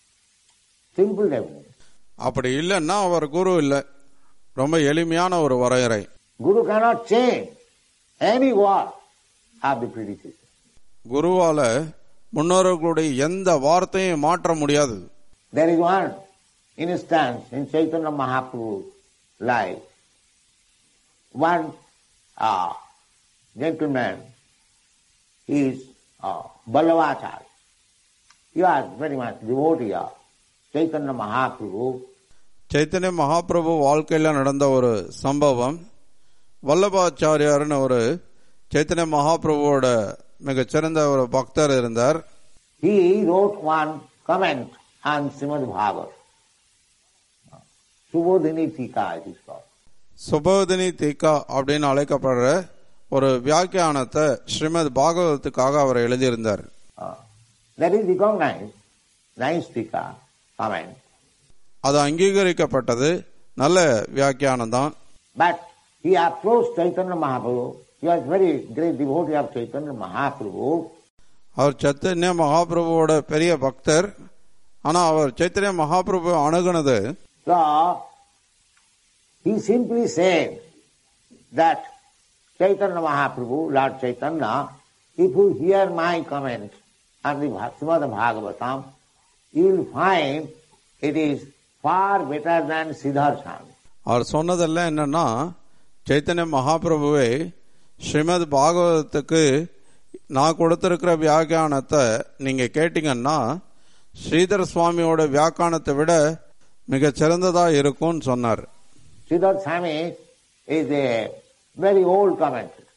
Simple definition. அப்படி இல்லைன்னா அவர் குரு இல்லை. ரொம்ப எளிமையான ஒரு வரையறை. Guru cannot change any word of the predecessor. குருவால முன்னோர்களுடைய எந்த வார்த்தையும் மாற்ற முடியாது. There is one instance in Chaitanya Mahaprabhu's life. One uh, gentleman, he is uh, Ballavacharya. He was very much devotee of Chaitanya Mahaprabhu. Chaitanya Mahaprabhu வாழ்க்கையில நடந்த ஒரு சம்பவம். வல்லபாச்சாரியார்னு ஒரு சைத்தன்ய மகாபிரபுவோட மிகச்சிறந்த ஒரு பக்தர் இருந்தார். He wrote one comment on Srimad Bhagavatam. Subodhini Tika it is called. Subodhini தீகா அப்படின்னு அழைக்கப்படுற ஒரு வியாக்கியானத்தை ஸ்ரீமத் பாகவதத்துக்காக அவர் எழுதியிருந்தார். That is recognized, nice Tika, comment. அது அங்கீகரிக்கப்பட்டது, நல்ல வியாக்கியானம் தான். But he approached Chaitanya Mahaprabhu. He was very great devotee of Chaitanya Mahaprabhu. அவர் சைத்தன்ய மகாபிரபுவோட பெரிய பக்தர். ஆனா அவர் Chaitanya Mahaprabhu அணுகுனது. So he simply said that Chaitanya Mahaprabhu, Lord Chaitanya, if you hear my comment on the Srimad Bhagavatam, you will find it is far better than Siddhartha. அவர் சொன்னதெல்லாம் என்னன்னா, சைத்தன்ய மகாபிரபுவை ஸ்ரீமத் பாகவதத்துக்கு நான் கொடுத்திருக்கிற வியாக்கியானத்தை நீங்க கேட்டீங்கன்னா ஸ்ரீதர் சுவாமியோட வியாக்கியானத்தை விட மிக சிறந்ததா இருக்கும்னு சொன்னார். Siddhartha Swami is a very old commentator.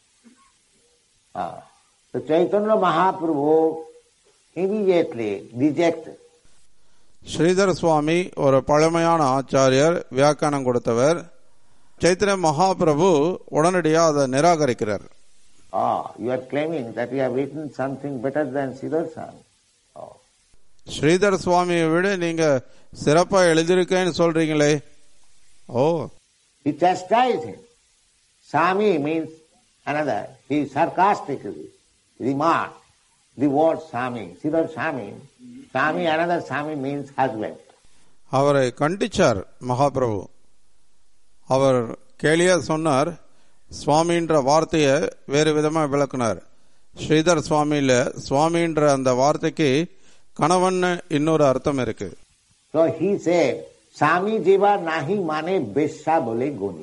Uh, so Chaitanya Mahaprabhu immediately rejected. Sridhar சுவாமி ஒரு பழமையான ஆச்சாரியர், வியாக்கியானம் கொடுத்தவர். சைத்தன்ய மகாபிரபு உடனடியாக அதை நிராகரிக்கிறார். Oh, you are claiming that you have written something better than Siddhartha Swami. Oh. Sridhar சுவாமியை விட நீங்க சிறப்பா எழுதியிருக்கேன்னு சொல்றீங்களே. ஓ. He chastised him. Swami means another. He sarcastically remarked the word Swami. Siddhartha Swami. Swami, another Swami means husband. அவரை கண்டிச்சார் மகாபிரபு. அவர் கேலியா சொன்னார், சுவாமின்ற வார்த்தையை வேறு விதமா விளக்குனார். ஸ்ரீதர் சுவாமியில சுவாமின்ற அந்த வார்த்தைக்கு கணவன் இன்னொரு அர்த்தம் இருக்கு. So he said, Swami jiva nahi mane besha bole guni.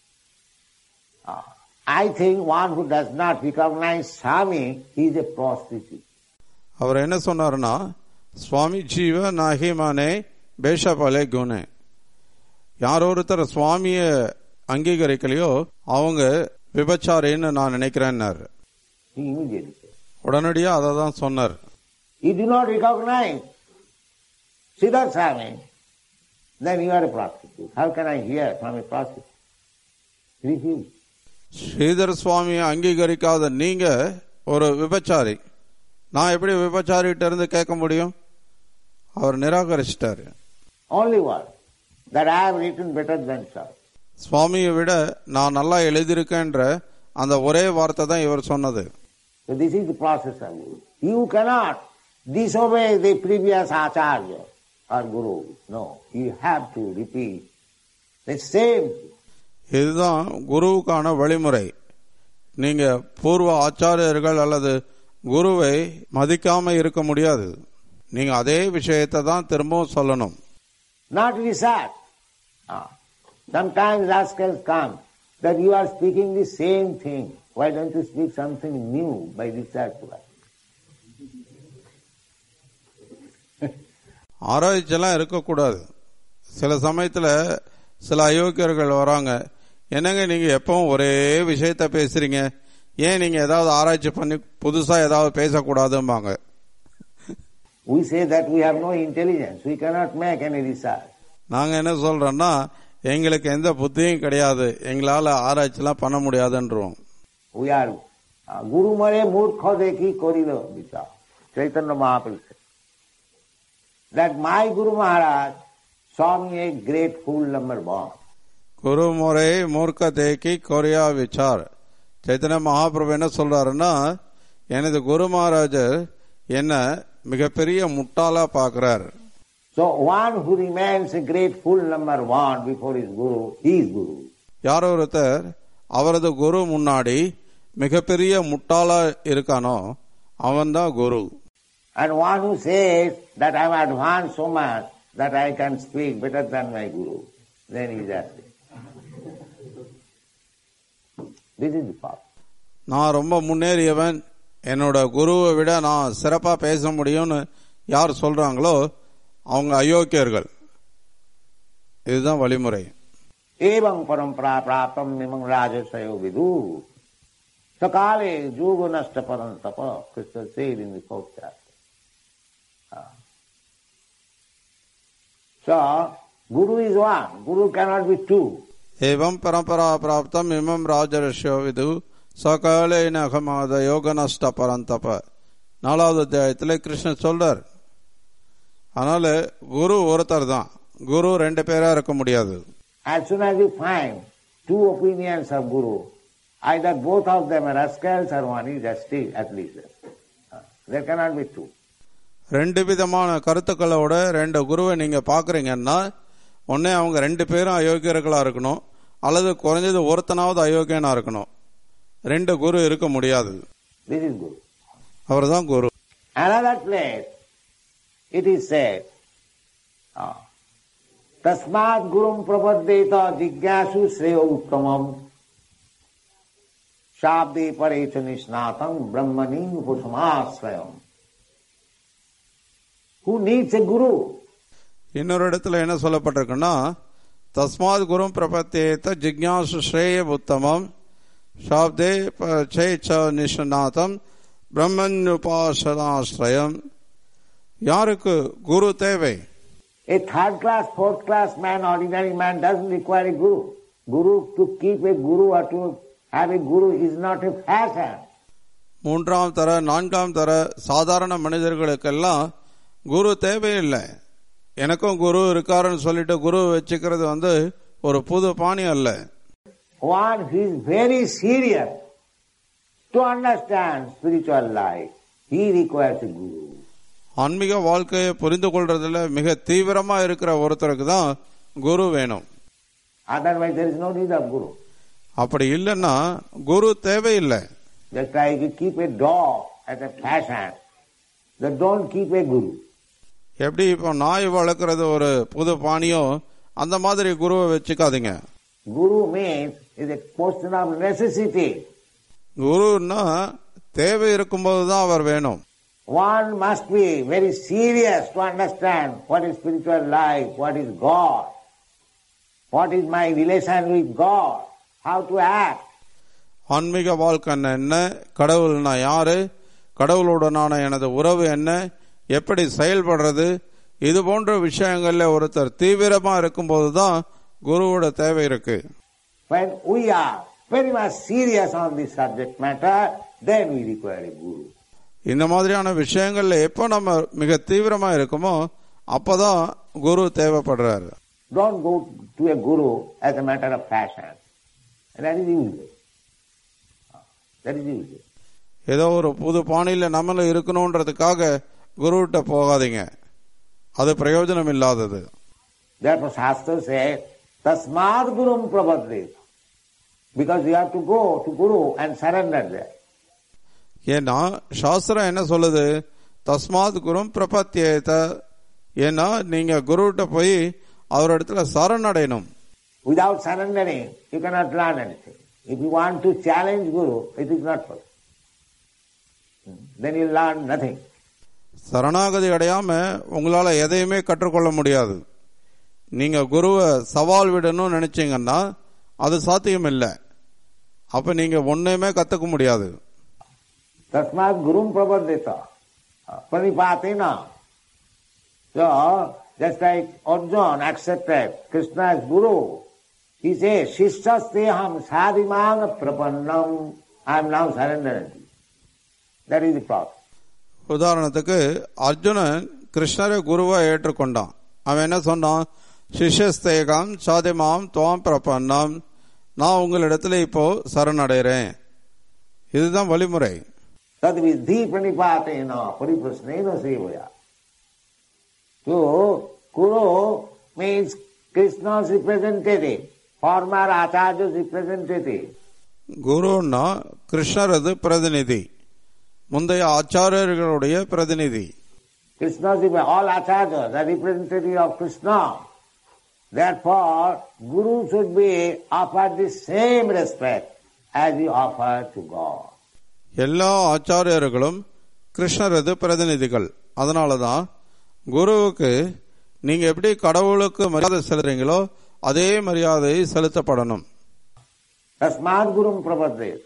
I think one who does not recognize Swami, he is a prostitute. அவர் என்ன சொன்னார்னா, சுவாமி ஜீவ நாகி மானே பேஷா பலே குணே. யார் ஒருத்தர் சுவாமிய அங்கீகரிக்கலையோ அவங்க விபச்சாரின்னு நான் நினைக்கிறேன்னாரு. உடனடியா அதை தான் சொன்னார். You do not recognize Siddhartha Swami, then you are a prostitute. How can I hear from a prostitute? Refuse. Sridhar சுவாமியை அங்கீகரிக்காத நீங்க ஒரு விபச்சாரி, நான் எப்படி விபச்சாரிட்ட இருந்து கேட்க முடியும்? அவர் நிராகரிச்சிட்டாரு. Only one that I have written better than sir. சுவாமியை விட நான் நல்லா எழுதியிருக்கேன்ற அந்த ஒரே வார்த்தை தான் இவர் சொன்னது. So this is the process of Guru. You cannot disobey the previous acharya or guru. No, you have to repeat the same. இதுதான் குருவுக்கான வழிமுறை. நீங்க பூர்வ ஆச்சாரியர்கள் அல்லது குருவை மதிக்காம இருக்க முடியாது. நீங்க அதே விஷயத்தை தான் திரும்பவும் சொல்லணும். Not research. Ah. Sometimes rascals come that you are speaking the same thing. Why don't you speak something new by research? ஆராய்ச்சியெல்லாம் இருக்கக்கூடாது. சில சமயத்துல சில அயோக்கியர்கள் வராங்க, என்னங்க நீங்க எப்பவும் ஒரே விஷயத்த பேசுறீங்க, ஏன் நீங்க ஏதாவது ஆராய்ச்சி பண்ணி புதுசா ஏதாவது பேசக்கூடாதும்பாங்க. We say that we have no intelligence. We cannot make any research. நாங்க என்ன சொல்றோம்னா, எங்களுக்கு எந்த புத்தியும் கிடையாது, எங்களால ஆராய்ச்சிலாம் பண்ண முடியாதுன்றோம். We are Guru mare murkha dekhi korilo vichar. Chaitanya Mahaprabhu said that my Guru Maharaj saw me a great fool number one. குரு முறை மூர்க்க தேக்கி கொரியா விசார். சைத்தன்ய மகாபிரபு என்ன சொல்றாருன்னா, எனது குரு மகாராஜர் என்ன மிகப்பெரிய முட்டாளா பாக்குறார். So one who remains a great fool number one before his Guru, he is Guru. யாரோ ஒருத்தர் அவரது குரு முன்னாடி மிகப்பெரிய முட்டாளா இருக்கானோ அவன் தான் குரு. And one who says that I am advanced so much that I can speak better than my Guru. Then he is asking. This is the path. நான் ரொம்ப முன்னேறியவன், என்னோட குருவை விட நான் சிறப்பா பேச முடியும்னு யார் சொல்றாங்களோ அவங்க அயோக்கியர்கள். இதுதான் வழிமுறை. ஏவம் பரம்பரா பிராப்தம் நிமங் ராஜசயோ விது சகாலே ஜூக நஷ்ட பரந்தப Krishna said in the fourth chapter. So, Guru is one. Guru cannot be two. ஏவம் பரம்பரா பிராப்தம் இமம் ராஜர்ஷோ விது சகாலே நகமாத யோக நஷ்ட பரந்தப. நாலாவது அத்தியாயத்தில் கிருஷ்ணன் சொல்றார். அதனால குரு ஒருத்தர் தான், குரு ரெண்டு பேரா இருக்க முடியாது. As soon as you find two opinions of Guru, either both of them are rascals or one is justice, at least. There cannot be two. ரெண்டு விதமான கருத்துக்களோட ரெண்டு குருவை நீங்க பாக்குறீங்கன்னா ஒன்னே அவங்க ரெண்டு பேரும் அயோக்கியர்களா இருக்கணும், அல்லது குறைஞ்சது ஒருத்தனாவது அயோக்கியனா இருக்கணும். ரெண்டு குரு இருக்க முடியாது. This is Guru. அவர் தான் குரு. Another place it is said, uh, Tasmat Gurum Prapaddeta Jigyasu Sreyo Uttamam Shabde Parecha Nisnatam Brahmani Upasamasrayam. Who needs a Guru? இன்னொரு இடத்துல என்ன சொல்லப்பட்டிருக்குன்னா, தஸ்மாத் குரும் பிரபத்தேத ஜிக்யாசு ஸ்ரேய உத்தமம் ஷாப்தே பரேச்ச நிஷ்நாதம் பிரம்மன்யுபாசனாஸ்ரயம். யாருக்கு குரு தேவை? A third class, fourth class man, ordinary man doesn't require a Guru. Guru, to keep a Guru or to have a Guru is not a fashion. மூன்றாம் தர நான்காம் தர சாதாரண மனிதர்களுக்கெல்லாம் குரு தேவையில்லை. எனக்கும் குரு இருக்காருன்னு சொல்லிட்டு குரு வச்சுக்கிறது வந்து ஒரு புது பாணி அல்ல. One who is very serious to understand spiritual life, he requires a Guru. ஆன்மீக வாழ்க்கையை புரிந்து கொள்றதுல மிக தீவிரமா இருக்கிற ஒருத்தருக்கு தான் குரு வேணும். Otherwise there is no need of Guru. அப்படி இல்லைன்னா குரு தேவையில்லை. Just like you keep a dog as a fashion, they don't keep a Guru. எப்படி இப்போ நாய் வளர்க்கறது ஒரு புது பாணியோ அந்த மாதிரி குருவை வச்சுக்காதீங்க. Guru means is a question of necessity. குருன்னா தேவை இருக்கும்போது தான் அவர் வேணும். One must be very serious to understand what is spiritual life, what is God, what is my relation with God, how to act. ஆன்மீக வாழ்க்கை என்ன, கடவுள்னா யாரு, கடவுளுடனான எனது உறவு என்ன, எப்படி செயல்படுறது, இது போன்ற விஷயங்கள்ல ஒருத்தர் தீவிரமா இருக்கும்போது தான் குருவோட தேவை இருக்கு. When we are very much serious on this subject matter, then we require a Guru. இந்த மாதிரியான விஷயங்கள்ல எப்போ நம்ம மிக தீவிரமா இருக்குமோ அப்பதான் குரு தேவைப்படுறாரு. Don't go to a Guru as a matter of fashion. That is usual. That is usual. ஏதோ ஒரு புது பாணியில நம்மளும் இருக்கணும்ன்றதுக்காக குருகிட்ட போகாதீங்க, அது பிரயோஜனம் இல்லாதது. Therefore Shastra says, Tasmad Gurum Prabhaddeta. Because you have to go to Guru and surrender there. ஏன்னா சாஸ்திரம் என்ன சொல்லுது? தஸ்மாத் குரும் பிரபத்தியேத. ஏன்னா நீங்க குருகிட்ட போய் அவர் இடத்துல சரணடையணும். Without surrendering, you cannot learn anything. If you want to challenge Guru, it is not possible. Then you learn nothing. சரணாகதி அடையாம உங்களால எதையுமே கற்றுக்கொள்ள முடியாது. நீங்க குருவை சவால் விடணும்னு நினைச்சீங்கன்னா அது சாத்தியம் இல்லை. அப்ப நீங்க ஒன்னுமே கத்துக்க முடியாது. Tasmat Gurum Prabhaddeta. Pranipatena. So, just like Arjuna accepted Krishna as Guru, he says, Shishasteham sadhimang prapannam. I am now surrendered. That is the problem. உதாரணத்துக்கு அர்ஜுனன் கிருஷ்ணரை குருவா ஏற்றுக்கொண்டான். அவன் என்ன சொன்னான்? சிஷ்யஸ்தேகம் சாதிமாம் துவாம் பிரபன்னம். நான் உங்களிடத்துல இப்போ சரணடைகிறேன். இதுதான் வழிமுறை. Tadvidhi pranipatena pariprasnena sevaya. So, Guru means Krishna's representative, former Acharya's representative. குருன்னா கிருஷ்ணரது பிரதிநிதி, முந்தைய ஆச்சாரியர்களுடைய பிரதிநிதி. Krishna's all acharyas are representative of Krishna. Therefore, Guru should be offered the same respect as he offered to God. எல்லா ஆச்சாரியர்களும் கிருஷ்ணரது பிரதிநிதிகள். அதனாலதான் குருவுக்கு நீங்க எப்படி கடவுளுக்கு மரியாதை செலுத்துறீங்களோ அதே மரியாதை செலுத்தப்படணும். தஸ்மாத் குரும் பிரபத்தேத்.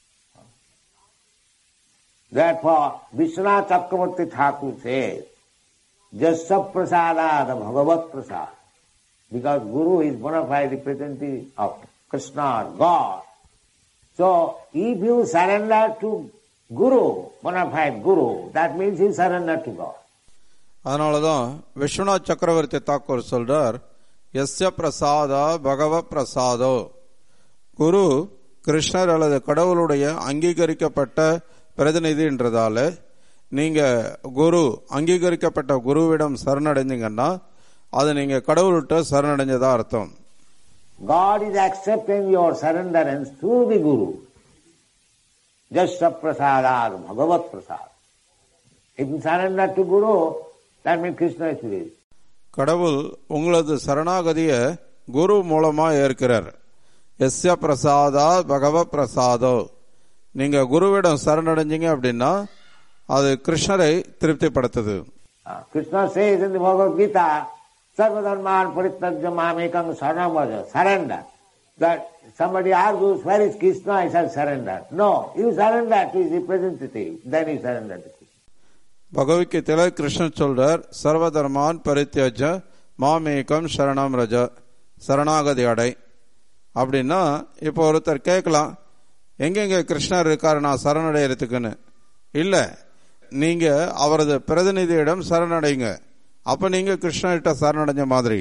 Therefore, Vishwanath Chakravarti Thakur says, Jasya prasadad bhagavat prasad. Because Guru is bona fide representative of Krishna or God. So, if you surrender to Guru, bona fide Guru, that means you surrender to God. அதனாலதான் விஸ்வநாத் சக்கரவர்த்தி தாக்கூர் சொல்றார், யஸ்ய பிரசாதா பகவ பிரசாதோ. குரு கிருஷ்ணர் அல்லது கடவுளுடைய அங்கீகரிக்கப்பட்ட பிரதிநிதின்றதால நீங்க குரு அங்கீகரிக்கப்பட்ட குருவிடம் சரணடைஞ்சீங்கன்னா அது நீங்க கடவுள்கிட்ட சரணடைஞ்சதா அர்த்தம். God is accepting your surrenderance through the Guru. Jasya prasadad bhagavat prasad. If you surrender to Guru, that means Krishna is pleased. கடவுள் உங்களது சரணாகதிய குரு மூலமா ஏற்கிறார். யஸ்ய பிரசாதா பகவ பிரசாதோ. நீங்க குருவிடம் சரணடைஞ்சீங்க அப்படின்னா அது கிருஷ்ணரை திருப்திப்படுத்துது. Krishna says in the Bhagavad Gita, Sarvadharman parityajya mamekam saranam vraja. Surrender. That somebody argues, where is Krishna? I shall surrender. No, you surrender to his representative, then you surrender to Krishna. பகவத்கீதையில கிருஷ்ணன் சொல்றார், சர்வதர்மான் பரித்யஜ மாமேகம் சரணம் ரஜ, சரணாகதி அடை. அப்படின்னா இப்போ ஒருத்தர் கேட்கலாம், எங்கெங்க கிருஷ்ணர் இருக்காரு நான் சரணடைகிறதுக்குன்னு. இல்ல, நீங்க அவரது பிரதிநிதியிடம் சரணடைங்க, அப்ப நீங்க கிருஷ்ணர்கிட்ட சரணடைஞ்ச மாதிரி.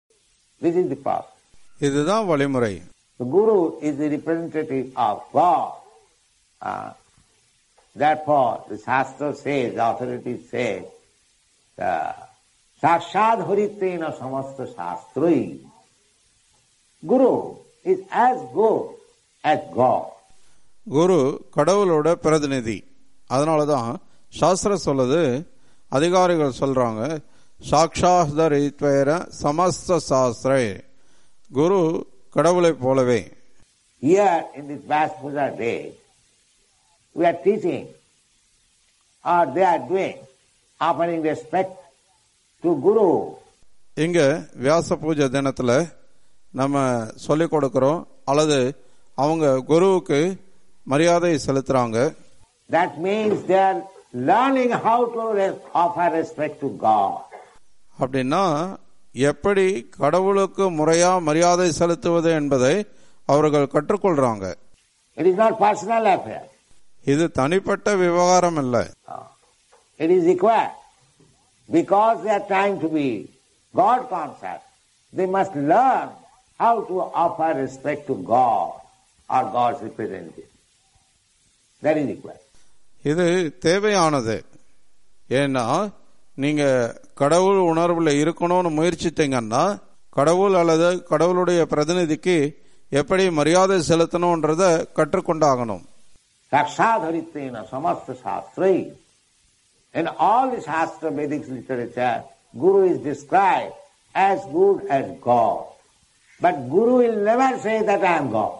இதுதான் வழிமுறை. The Guru is the representative of God. Uh, therefore, the Shastra says, the authorities say, Sakshad Haritrena Samasta Shastroi. Guru is as good as God. குரு கடவுளோட பிரதிநிதி. அதனாலதான் சாஸ்திரம் சொல்லுது, அதிகாரிகள் சொல்றாங்க, சாக்ஷாத்வர சமஸ்த சாஸ்திரே. குரு கடவுளை போலவே. Here in this Vyasa Puja day, we are teaching, or they are doing, offering respect to Guru. இங்க வியாச பூஜை தினத்துல நம்ம சொல்லிக் கொடுக்கிறோம், அல்லது அவங்க குருவுக்கு மரியாதை செலுத்துறாங்க. That means they are learning how to offer respect to God. அப்படின்னா எப்படி கடவுளுக்கு முறையா மரியாதை செலுத்துவது என்பதை அவர்கள் கற்றுக்கொள்றாங்க. It is not personal affair. இது தனிப்பட்ட விவகாரம் இல்ல. It is required. Because they are trying to be God conscious, they must learn how to offer respect to God or God's representative. That is required. இது தேவையானது. ஏன்னா நீங்க கடவுள் உணர்வுல இருக்கணும்னு முயற்சித்தீங்கன்னா கடவுள் அல்லது கடவுளுடைய பிரதிநிதிக்கு எப்படி மரியாதை செலுத்தணும்ன்றத கற்றுக்கொண்டாகணும். Sakshadharitrena samasta shastrai. In all the Shastra Vedic literature, Guru is described as good as God. But Guru will never say that I am God.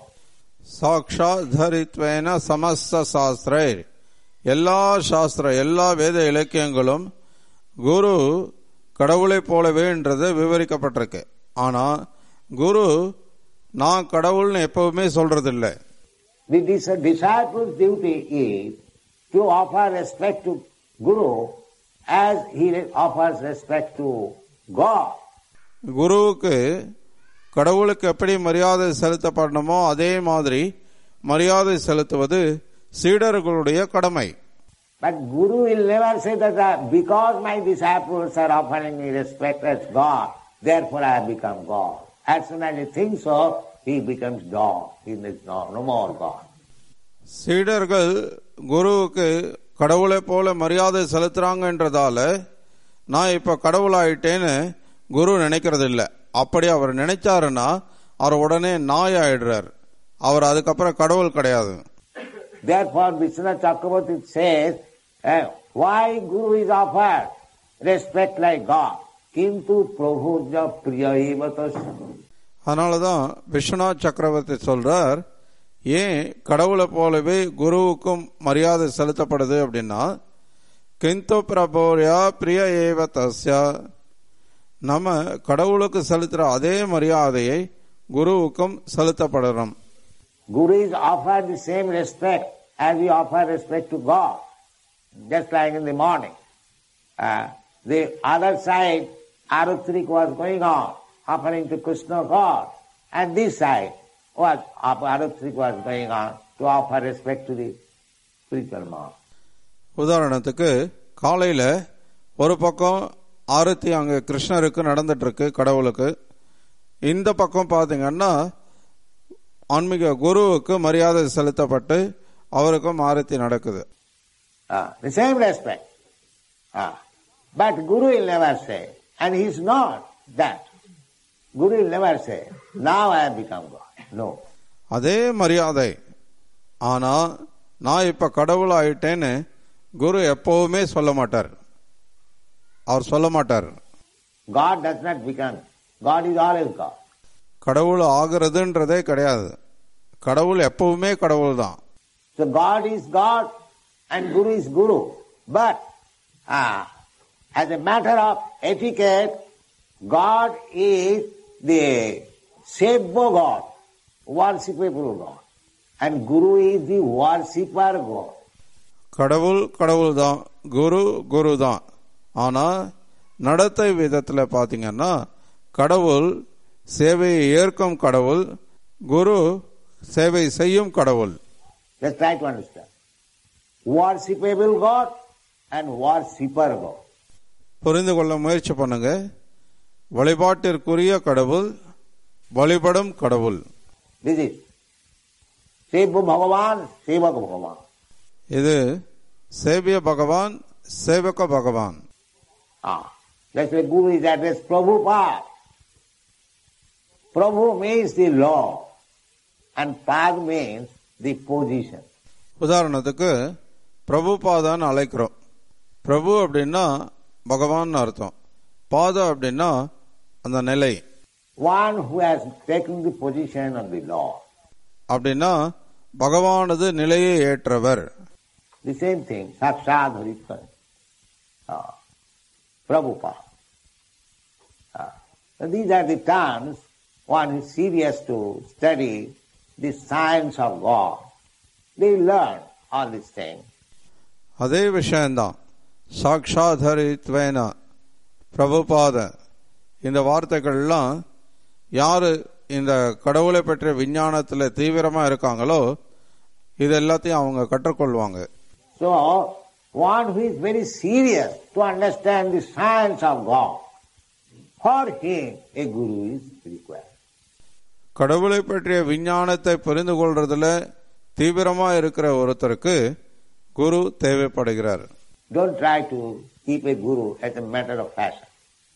சாக்ஷாத்வரித்வேன சமஸ்த சாஸ்திரே. எல்லா சாஸ்திர எல்லா வேத இலக்கியங்களும் குரு கடவுளை போலவே என்றது விவரிக்கப்பட்டிருக்கு. ஆனா குரு நான் கடவுள்னு எப்பவுமே சொல்றதில்லை. The disciple's duty is to offer respect to Guru as he offers respect to God. குருவுக்கு கடவுளுக்கு எப்படி மரியாதை செலுத்தப்படணுமோ அதே மாதிரி மரியாதை செலுத்துவது சீடர்களுடைய கடமை. But Guru will never say that because my disciples are offering me respect as God, therefore I have become God. As soon as he thinks so, he becomes God. He is no, no more God. சீடர்கள் குருவுக்கு கடவுளை போல மரியாதை செலுத்துறாங்கன்றதால நான் இப்ப கடவுளாயிட்டேன்னு குரு நினைக்கிறது இல்ல. அப்படி அவர் நினைச்சாருன்னா அவர் உடனே நாய் ஆயிடுறார். அவர் அதுக்கப்புறம் கடவுள் கிடையாது. Therefore, Vishwanath Chakravarti says, uh, why Guru is offered? respect like God. Kintu prabhuja priyayivatasya. அதனாலதான் விஸ்வநாத் சக்கரவர்த்தி சொல்றார், ஏன் கடவுளை போலவே குருவுக்கும் மரியாதை செலுத்தப்படுது அப்படின்னா, கிந்து பிரபோரியா பிரிய ஏவ தஸ்யா, நம்ம கடவுளுக்கு செலுத்துற அதே மரியாதையை குருவுக்கும் செலுத்தப்படணும். Guru is offered the same respect as we offer respect to God. Just like in the morning. Uh, the other side, Arutrik was going on, offering to Krishna God. And this side was, Arutrik was going on to offer respect to the spiritual monk. உதாரணத்துக்கு காலையில ஒரு பக்கம் ஆரத்தி அங்க கிருஷ்ணருக்கு நடந்துட்டு இருக்கு, கடவுளுக்கு. இந்த பக்கம் பாத்தீங்கன்னா ஆன்மீக குருவுக்கு மரியாதை செலுத்தப்பட்டு அவருக்கும் ஆரத்தி நடக்குது. Uh, the same respect. Uh, but Guru will never say, and he is not that. Guru will never say, now I have become God. No. அதே மரியாதை, ஆனா நான் இப்ப கடவுள் ஆயிட்டேன்னு குரு எப்பவுமே சொல்ல மாட்டார். அவர் சொல்ல மாட்டார். God does not become. God is always God. கடவுள் ஆகிறதுன்றதே கிடையாது. கடவுள் எப்பவுமே கடவுள் தான். So God is God and Guru is Guru. But uh, as a matter of etiquette, God is the Sevya God, worshipable God. And Guru is the worshipper God. கடவுள் கடவுள் தான், குரு குரு தான். ஆனா நடத்தை விதத்துல பாத்தீங்கன்னா கடவுள் சேவையை ஏற்கும் கடவுள், குரு சேவை செய்யும் கடவுள். Let's try to understand. Worshipable God and worshipper God. புரிந்து கொள்ள முயற்சி பண்ணுங்க. வழிபாட்டிற்குரிய கடவுள், வழிபடும் கடவுள். This is Sevya Bhagavan, Sevaka Bhagavan. இது சேவிய பகவான், சேவக பகவான். Ah, that's why Guru is addressed Prabhupada. Prabhu means the law and Pad means the position. உதாரணத்துக்கு பிரபுபாதான்னு அழைக்கிறோம். பிரபு அப்படின்னா பகவான் அர்த்தம், பாத அப்படின்னா அந்த நிலை. One who has taken the position of the law. அப்படின்னா பகவானது நிலையை ஏற்றவர். The same thing, Sakshat Haritva, uh, Prabhupada. Uh, these are the terms one is serious to study the science of God. They learn all these things. அதே விஷயம்தான் சாட்சாதரித்வேன பிரபுபாத. இந்த வார்த்தைகள்லாம் யாரு இந்த கடவுளை பற்றிய விஞ்ஞானத்தில் தீவிரமா இருக்காங்களோ இது எல்லாத்தையும் அவங்க கற்றுக்கொள்வாங்க. So, one who is very serious to understand the science of God, for him a guru is required. கடவுளை பற்றிய விஞ்ஞானத்தை புரிந்து கொள்றதுல தீவிரமா இருக்கிற ஒருத்தருக்கு குரு தேவைப்படுகிறார். Don't try to keep a guru as a matter of fashion.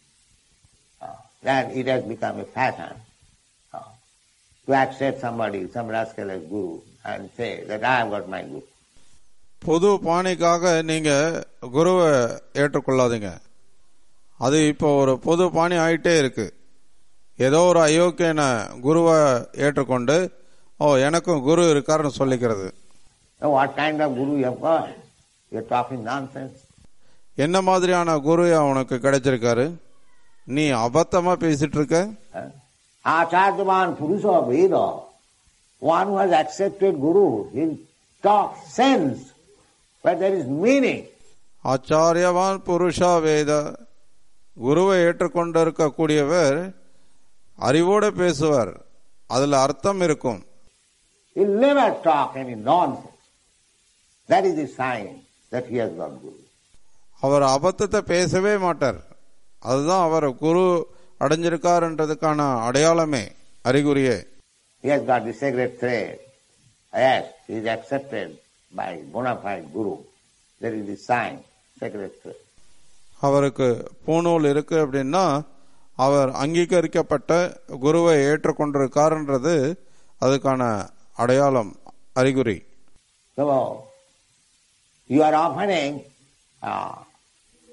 Uh, that it has become a fashion uh, to accept somebody, some rascal as guru and say that I have got my guru. பொது பாணிக்காக நீங்க குருவை ஏற்றுக்கொள்ளாதீங்க. அது இப்போ ஒரு பொது பாணி ஆயிட்டே இருக்கு. ஏதோ ஒரு அயோக்கியன குருவை ஏற்றுக்கொண்டு ஓ எனக்கும் குரு இருக்காருன்னு சொல்லிக்கிறது. What kind of guru you have got? You are talking nonsense. என்ன மாதிரியான குரு உனக்கு கிடைச்சிருக்காரு? நீ அபத்தமா பேசிட்டு இருக்க. Acharyavan Purusha Veda. One who has accepted guru, he'll talk sense, but there is meaning. ஆச்சாரியவான் புருஷா வேத. குருவை ஏற்றுக்கொண்டிருக்க கூடியவர் அறிவோட பேசுவார், அதுல அர்த்தம் இருக்கும். He'll never talk any nonsense. That is the sign that he has got guru. அவர் அபத்தத்தை பேசவே மாட்டார். அதுதான் அவர் குரு அடைஞ்சிருக்காருன்றதுக்கான அடையாளமே, அறிகுறியே. He has got the sacred thread. Yes, he is accepted by bona fide guru. That is the sign, sacred thread. அவருக்கு பூநூல் இருக்கு அப்படின்னா அவர் அங்கீகரிக்கப்பட்ட குருவை ஏற்றுக்கொண்டிருக்காருன்றது அதுக்கான அடையாளம், அறிகுறி. So, you are offering uh,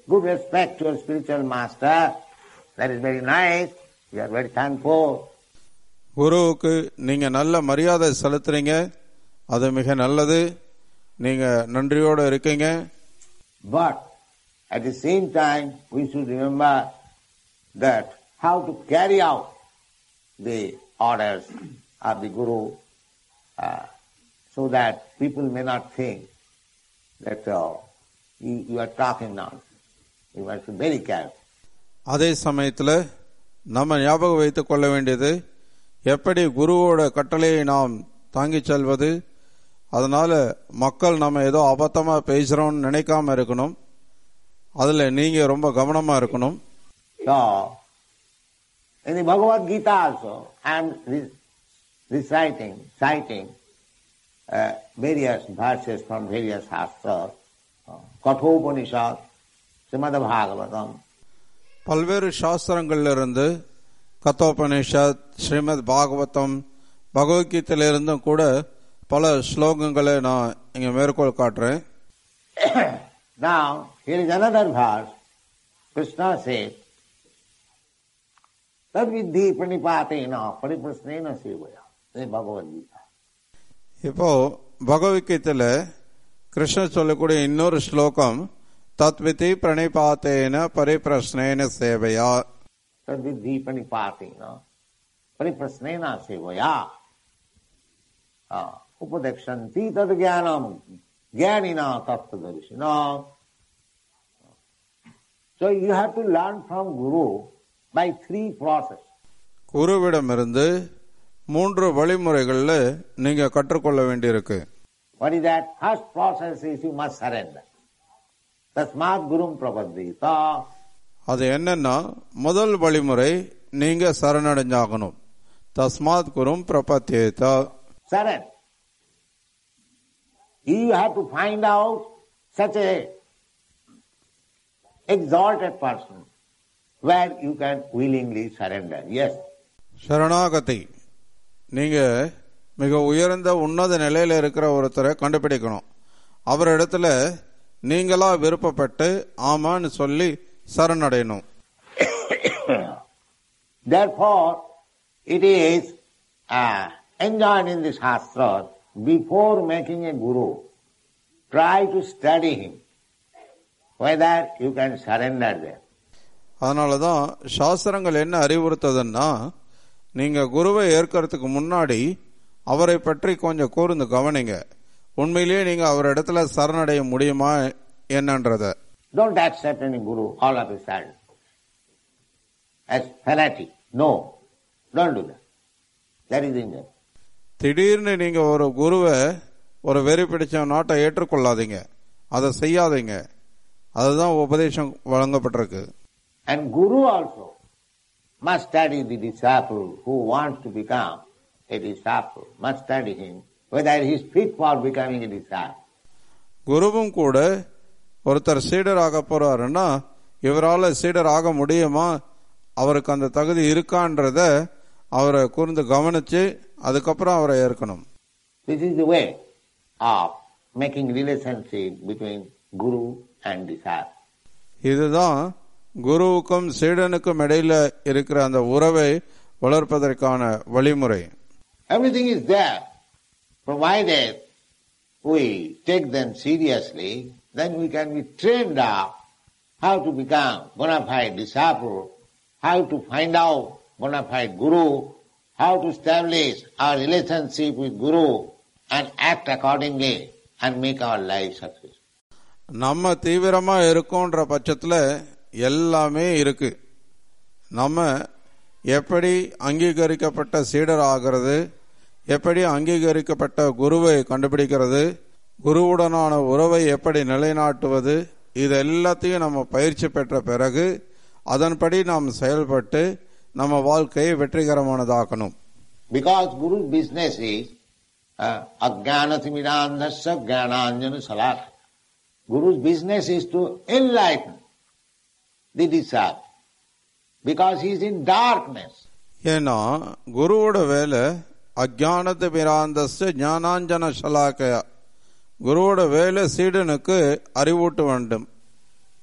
good respect to your spiritual master. That is very nice. You are very thankful. குருவுக்கு நீங்க நல்ல மரியாதை செலுத்துறீங்க, அது மிக நல்லது, நீங்க நன்றியோடு இருக்கீங்க. But at the same time we should remember that how to carry out the orders of the Guru uh, so that people may not think that uh, you, you are talking nonsense. You must be very careful. அதே சமயத்தில் நம்ம ஞாபகம் வைத்துக் கொள்ள வேண்டியது, எப்படி குருவோட கட்டளையை நாம் தாங்கி செல்வது, அதனால மக்கள் நம்ம ஏதோ அபத்தமா பேசுறோம்னு நினைக்காம இருக்கணும். அதுல நீங்க ரொம்ப கவனமா இருக்கணும். So, in the Bhagavad Gita also, I am reciting, citing uh, various verses from various shastras, uh, Kathopanishad, Srimad Bhagavatam. பல்வேறு சாஸ்திரங்கள்ல இருந்து, கத்தோபனிஷத், ஸ்ரீமத் பாகவதம், பகவத்கீதையிலிருந்தும் கூட பல ஸ்லோகங்களை நான் இங்க மேற்கோள் காட்டுறேன். Now, here is another verse. Krishna says, Tadvidhi pranipatena pariprasnena sevaya. This is Bhagavad Gita. இப்போ பகவத்கீதையில கிருஷ்ணர் சொல்லக்கூடிய இன்னொரு ஸ்லோகம், தத்விதி பிரணிபாத்தேன பரிப்ரஸ்னேன சேவையா. Tadvidhi pranipatena pariprasnena sevaya. Upadekshanti tad jnanam jnanina tattvadarshina. So you have to learn from Guru by three processes. குருவிடமிருந்து மூன்று வழிமுறைகள்ல நீங்க கற்றுக்கொள்ள வேண்டியிருக்கு. What is that? First process is you must surrender. Tasmat gurum prapaddita. அது என்னன்னா, முதல் வழிமுறை நீங்க சரணடைஞ்சாகணும். தஸ்மாத் குரும் பிரபத்யேதா. Surrender. You have to find out such a exalted person where you can willingly surrender. Yes. சரணாகதி. நீங்க மிக உயர்ந்த உன்னத நிலையில இருக்கிற ஒருத்தரை கண்டுபிடிக்கணும். அவர் இடத்துல நீங்களா விருப்பப்பட்டு ஆமான்னு சொல்லி சரணடையணும். Therefore, it is uh, enjoined in the Shastras, before making a Guru, try to study him, whether you can surrender there. அதனாலதான் சாஸ்திரங்கள் என்ன அறிவுறுத்ததுன்னா, நீங்க குருவை ஏற்கிறதுக்கு முன்னாடி அவரை பற்றி கொஞ்சம் கூர்ந்து கவனிங்க. உண்மையிலேயே நீங்க அவர் இடத்துல சரணடைய முடியுமா என்னன்றத. Don't accept any Guru all of a sudden as fanatic. No, don't do that. That is injury. திடீர்னு நீங்க ஒரு குருவை ஒரு வெறி பிடிச்ச நாட்டை ஏற்றுக்கொள்ளாதீங்க, அதை செய்யாதீங்க. அதுதான் உபதேசம் வழங்கப்பட்டிருக்கு. And Guru also must study the disciple who wants to become a disciple, must study him, whether he is fit for becoming a disciple. குருவும் கூட ஒருத்தர் சீடர் ஆக போறாருன்னா, இவரால சீடர் ஆக முடியுமா, அவருக்கு அந்த தகுதி இருக்கான்றத அவரை கூர்ந்து கவனிச்சு அதுக்கப்புறம் அவரை ஏற்கணும். This is the way of making relationship between Guru and disciple. இதுதான் குருவுக்கும் சீடனுக்கும் இடையில இருக்கிற அந்த உறவை வளர்ப்பதற்கான வழிமுறை. Everything is there, provided we take them seriously, then we can be trained up how to become bona fide disciple, how to find out bona fide Guru, how to establish our relationship with Guru and act accordingly and make our life successful. நம்ம தீவிரமா இருக்கோன்ற பட்சத்துல எல்லாமே இருக்கு. நம்ம எப்படி அங்கீகரிக்கப்பட்ட சீடர் ஆகிறது, எப்படி அங்கீகரிக்கப்பட்ட குருவை கண்டுபிடிக்கிறது, குருவுடனான உறவை எப்படி நிலைநாட்டுவது, இது எல்லாத்தையும் நம்ம பயிற்சி பெற்ற பிறகு அதன்படி நாம் செயல்பட்டு நம்ம வாழ்க்கையை வெற்றிகரமானதாக்கணும். Because Guru's business is ajnanatimidandhasya jnananjana salakha. Guru's business is to enlighten the disciple because he is in darkness. ஏன்னா குருவோட வேலை அஜானத பிராந்தஸ்ய ஞானாஞ்சன சலாக்கயா. குருவோட வேலை சீடனுக்கு அறிவூட்ட வேண்டும்.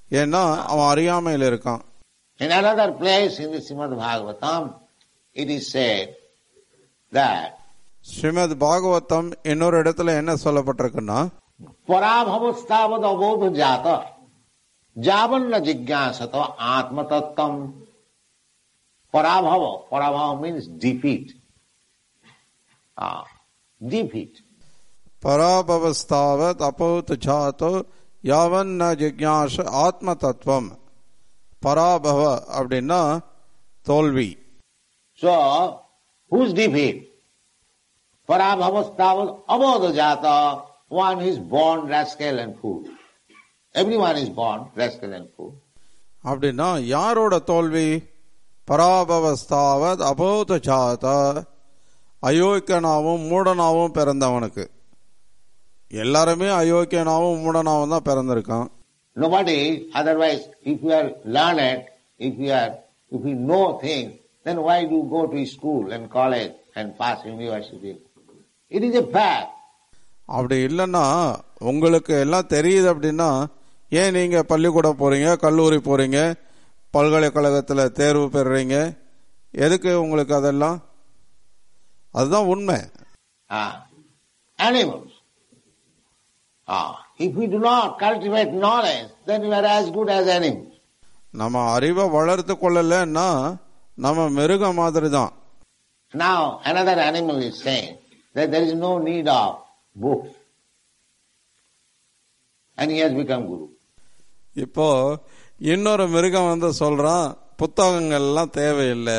ஏன்னா அவன் அறியாமையில் இருக்கான். In another place in the Srimad Bhagavatam, it is said that Srimad Bhagavatam இன்னொரு இடத்துல என்ன சொல்லப்பட்டிருக்குன்னா, பராபவஸ்தாவத அபோத ஜாத ஜாவன்ன ஜிக்யாசத ஆத்ம தத்தம். Parabhava, parabhava means defeat. Ah, defeat. பராபவஸ்தாவத் அபௌத் ஜாதோ யாவன் ந ஜிக்யாச ஆத்ம தத்துவம். பராபவ அப்படின்னா தோல்வி. So, whose defeat? Parabhavastavat abodha jata, one is born rascal and fool. Everyone is born rascal and fool. அப்படின்னா யாரோட தோல்வி? பராபவஸ்தாவத் அபௌத் ஜாத, அயோக்கியனாவும் மூடனாவும் பிறந்தவனுக்கு. எல்லாருமே அயோக்கியனாவும் மூடனாவும் தான் பிறந்திருக்கான். Nobody, otherwise, if you are learned, if you are, if you know things, then why do you go to school and college and pass university? It is a fact. அப்படி இல்லைன்னா, உங்களுக்கு எல்லாம் தெரியுது அப்படின்னா ஏன் நீங்க பள்ளிக்கூடம் போறீங்க, கல்லூரி போறீங்க, பல்கலைக்கழகத்தில் தேர்வு பெறுறீங்க? எதுக்கு உங்களுக்கு அதெல்லாம்? அதுதான் உண்மை. Animals. Ah, if we do not cultivate knowledge, then we are as good as animals. நம்ம அறிவை வளர்த்து கொள்ளலன்னா நம்ம மிருக மாதிரி தான். Now another animal is saying that there is no need of books, and he has become guru. இப்போ இன்னொரு மிருகம் வந்து சொல்றான், புத்தகங்கள் எல்லாம் தேவையில்லை,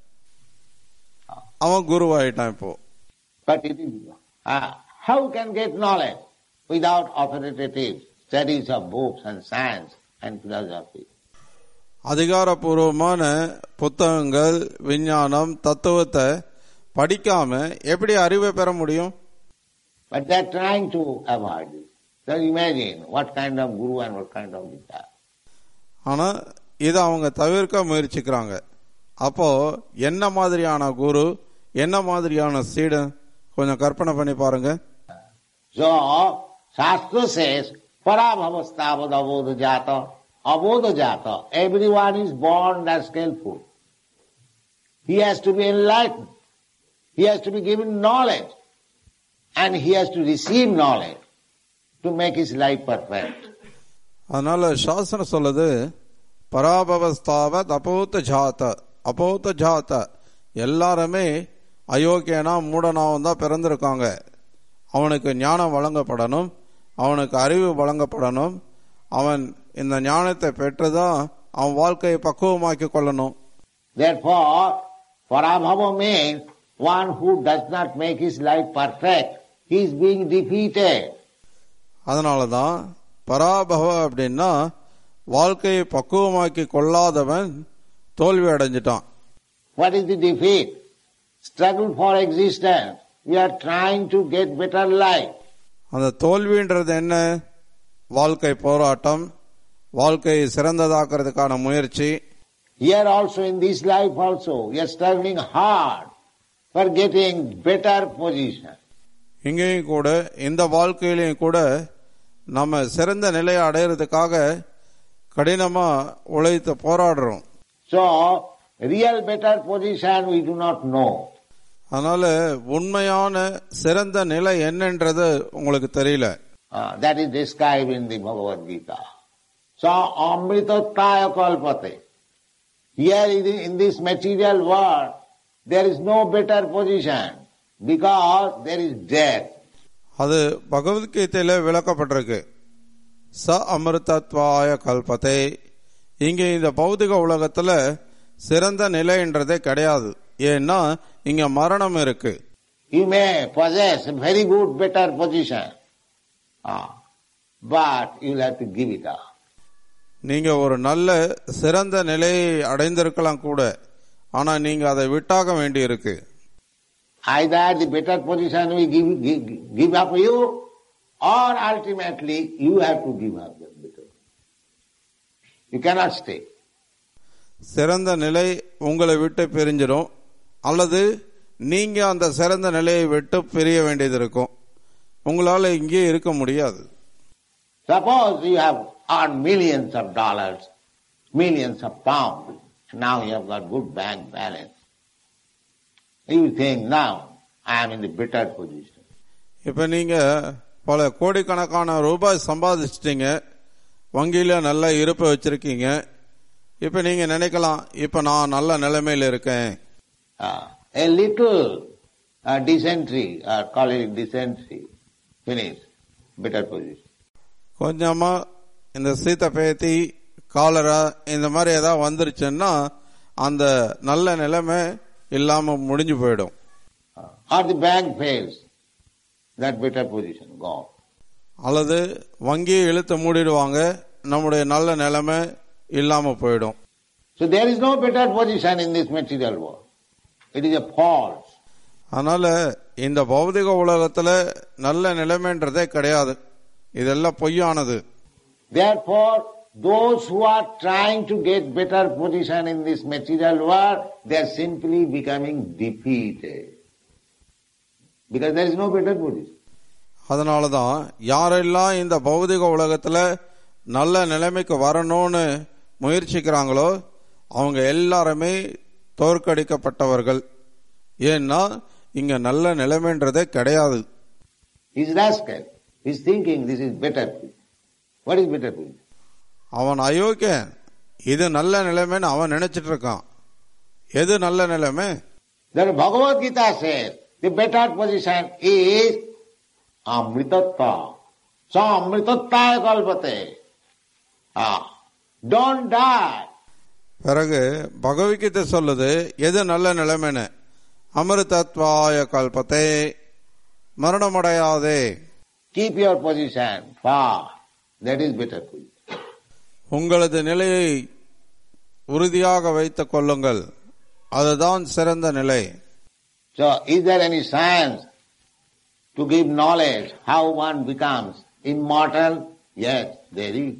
அவன் குருவாயிட்டான் இப்போ. But it is uh, how can get knowledge without authoritative studies of books and science and philosophy? அதிகாரப்பூர்வமான புத்தகங்கள், விஞ்ஞானம், தத்துவத்தை படிக்காம எப்படி அறிவை பெற முடியும்? But they are trying to avoid it. So imagine what kind of guru and what kind of Gita. ஆனா இதை அவங்க தவிர்க்க முயற்சிக்கிறாங்க. அப்போ என்ன மாதிரியான குரு, என்ன மாதிரியான சீடன், கொஞ்சம் கற்பனை பண்ணி பாருங்க. So Shastra says parabhavastavad abodha jata, abodha jata. Everyone is born as skillful. He has to be enlightened. He has to be given knowledge, and he has to receive knowledge to make his life perfect. அதனால சாஸ்திரம் சொல்லுது, பராபவஸ்தாவத் அபௌத்த ஜாத, அபௌத்த ஜாத, எல்லாருமே அயோக்கியனா மூடனாவும் தான் பிறந்திருக்காங்க. அவனுக்கு ஞானம் வழங்கப்படணும், அவனுக்கு அறிவு வழங்கப்படணும். அவன் இந்த ஞானத்தை பெற்றுதான் அவன் வாழ்க்கையை பக்குவமாக்கி கொள்ளணும். Therefore, parabhava means one who does not make his life perfect, he is being defeated. அதனாலதான் பராபவ அப்படின்னா வாழ்க்கையை பக்குவமாக்கி கொள்ளாதவன் தோல்வி அடைஞ்சிட்டான். What is the defeat? Struggle for existence. We are trying to get better life. அந்த தோல்வின்றது என்ன? வாழ்க்கை போராட்டம், வாழ்க்கையை சிறந்ததாக்குறதுக்கான முயற்சி. Here also, in this life also, we are struggling hard for getting better position. இங்கேயும் கூட, இந்த வாழ்க்கையிலையும் கூட நம்ம சிறந்த நிலையை அடையிறதுக்காக கடினமா உழைத்து போராடுறோம். So, real better position we do not know. அதனால உண்மையான சிறந்த நிலை என்னன்றது உங்களுக்கு தெரியல. Uh, that is described in the Bhagavad Gita. So, amritattaya kalpate. Here in this material world, there is no better position because there is death. அது பகவத்கீதையில விளக்கப்பட்டிருக்கு. ச அமிர்தத்வாய கல்பத்தை. இங்க இந்த பௌதிக உலகத்துல சிறந்த நிலைன்றதே கிடையாது. ஏன்னா இங்க மரணம் இருக்கு. You may possess a very good, better position, ah, but you will have to give it up. நீங்க ஒரு நல்ல சிறந்த நிலையை அடைந்திருக்கலாம் கூட, ஆனா நீங்க அதை விட்டாக வேண்டி இருக்கு. Either the better position we give, give, give up you, or ultimately you have to give up that better. You cannot stay. சிறந்த நிலை உங்களை விட்டு பிரிஞ்சிடும், அல்லது நீங்க அந்த சிறந்த நிலையை விட்டு பிரிய வேண்டியது இருக்கும். உங்களால இங்கே இருக்க முடியாது. Suppose you have earned millions of dollars, millions of pounds, now you have got good bank balance. You think, now I am in the better position. இப்ப நீங்க பல கோடிக்கணக்கான ரூபாய் சம்பாதிச்சிட்டீங்க, வங்கியில நல்ல இருப்பு வச்சிருக்கீங்க. இப்ப நீங்க நினைக்கலாம், இப்ப நான் நல்ல நிலைமையில இருக்கேன். A little uh, dysentery, or call it dysentery, finish, better position. கொஞ்சமா இந்த சீத்த பேத்தி, காலரா இந்த மாதிரி ஏதாவது வந்துருச்சுன்னா அந்த நல்ல நிலைமை இல்லாம முடிஞ்சு போயிடும். Or the bank fails, that better position gone. அல்லது வங்கியை இழுத்து மூடிடுவாங்க, நம்முடைய நல்ல நிலைமை இல்லாம போயிடும். So there is no better position in this material world. It is a false. அதனால இந்த பௌதிக உலகத்துல நல்ல நிலைமைன்றதே கிடையாது, இதெல்லாம் பொய்யானது. Therefore, those who are trying to get better position in this material world, they are simply becoming defeated. Because there is no better position. அதனாலதான் யாரெல்லாம் இந்த பௌதிக உலகத்துல நல்ல நிலைமைக்கு வரணும்னு முயற்சிக்கிறாங்களோ அவங்க எல்லாருமே தோற்கடிக்கப்பட்டவர்கள். ஏன்னா இங்க நல்ல நிலைமைன்றதே கிடையாது. He is rascal. He is thinking this is better. What is better position? அவன் அயோக்கியன், இது நல்ல நிலைமைன்னு அவன் நினைச்சிட்டு இருக்கான். எது நல்ல நிலைமை? Then Bhagavad Gita says the better position is amritattva. So amritattaya kalpate. Ah, don't die. பிறகு பகவத்கீதை சொல்லுது எது நல்ல நிலைமைன்னு. அமிர்தத்வாய கல்பத்தே, மரணமடையாதே. Keep your position far. That is better position. உங்களது நிலையை உறுதியாக வைத்துக் கொள்ளுங்கள், அதுதான் சிறந்த நிலை. So, is there any science to give knowledge how one becomes immortal? Yes, there is.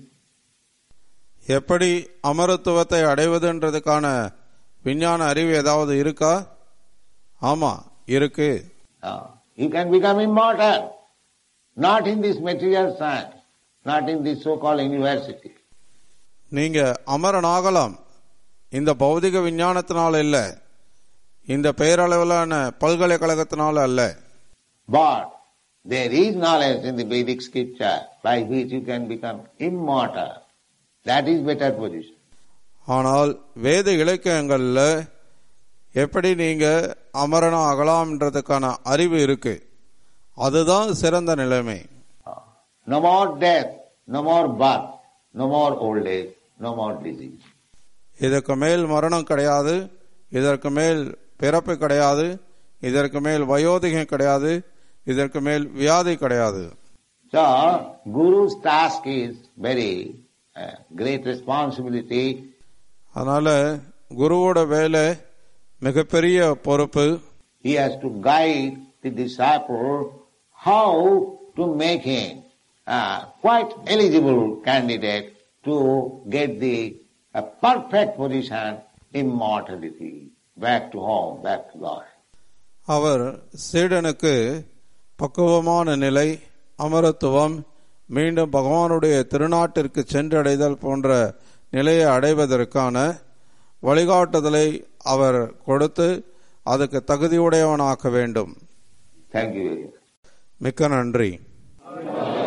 எப்படி அமரத்துவத்தை அடைவதுன்றதுக்கான விஞ்ஞான அறிவு ஏதாவது இருக்கா? ஆமா, இருக்கு. Uh, you can become immortal, not in this material science, not in this so-called university. நீங்க அமரனாகலாம், இந்த பௌதிக விஞ்ஞானத்தினால இல்ல, இந்த பெயரளவிலான பல்கலைக்கழகத்தினால அல்ல. But there is knowledge in the Vedic scripture by which you can become immortal. That is better position. ஆனால் வேத இலக்கியங்கள்ல எப்படி நீங்க அமரனா ஆகலாம்ன்றதுக்கான அறிவு இருக்கு, அதுதான் சிறந்த நிலைமை. No more death, no more birth, no more old age, no more disease. இதற்கு மேல் மரணம் கிடையாது, இதற்கு மேல் பிறப்பு கிடையாது, இதற்கு மேல் வயோதிகம் கிடையாது, இதற்கு மேல் வியாதி கிடையாது. So, Guru's task is very uh, great responsibility. அதனால குருவோட வேலை மிகப்பெரிய பொறுப்பு. He has to guide the disciple how to make him uh, quite eligible candidate to get the uh, perfect position, immortality, back to home, back to God. அவர் சீடனுக்கு பக்குவமான நிலை, அமரத்துவம், மீண்டும் பகவானுடைய திருநாட்டிற்கு சென்றடைதல் போன்ற நிலையை அடைவதற்கான வழிகாட்டுதலை அவர் கொடுத்து அதுக்கு தகுதியுடையவனாக்க வேண்டும். Thank you. மிக்க நன்றி.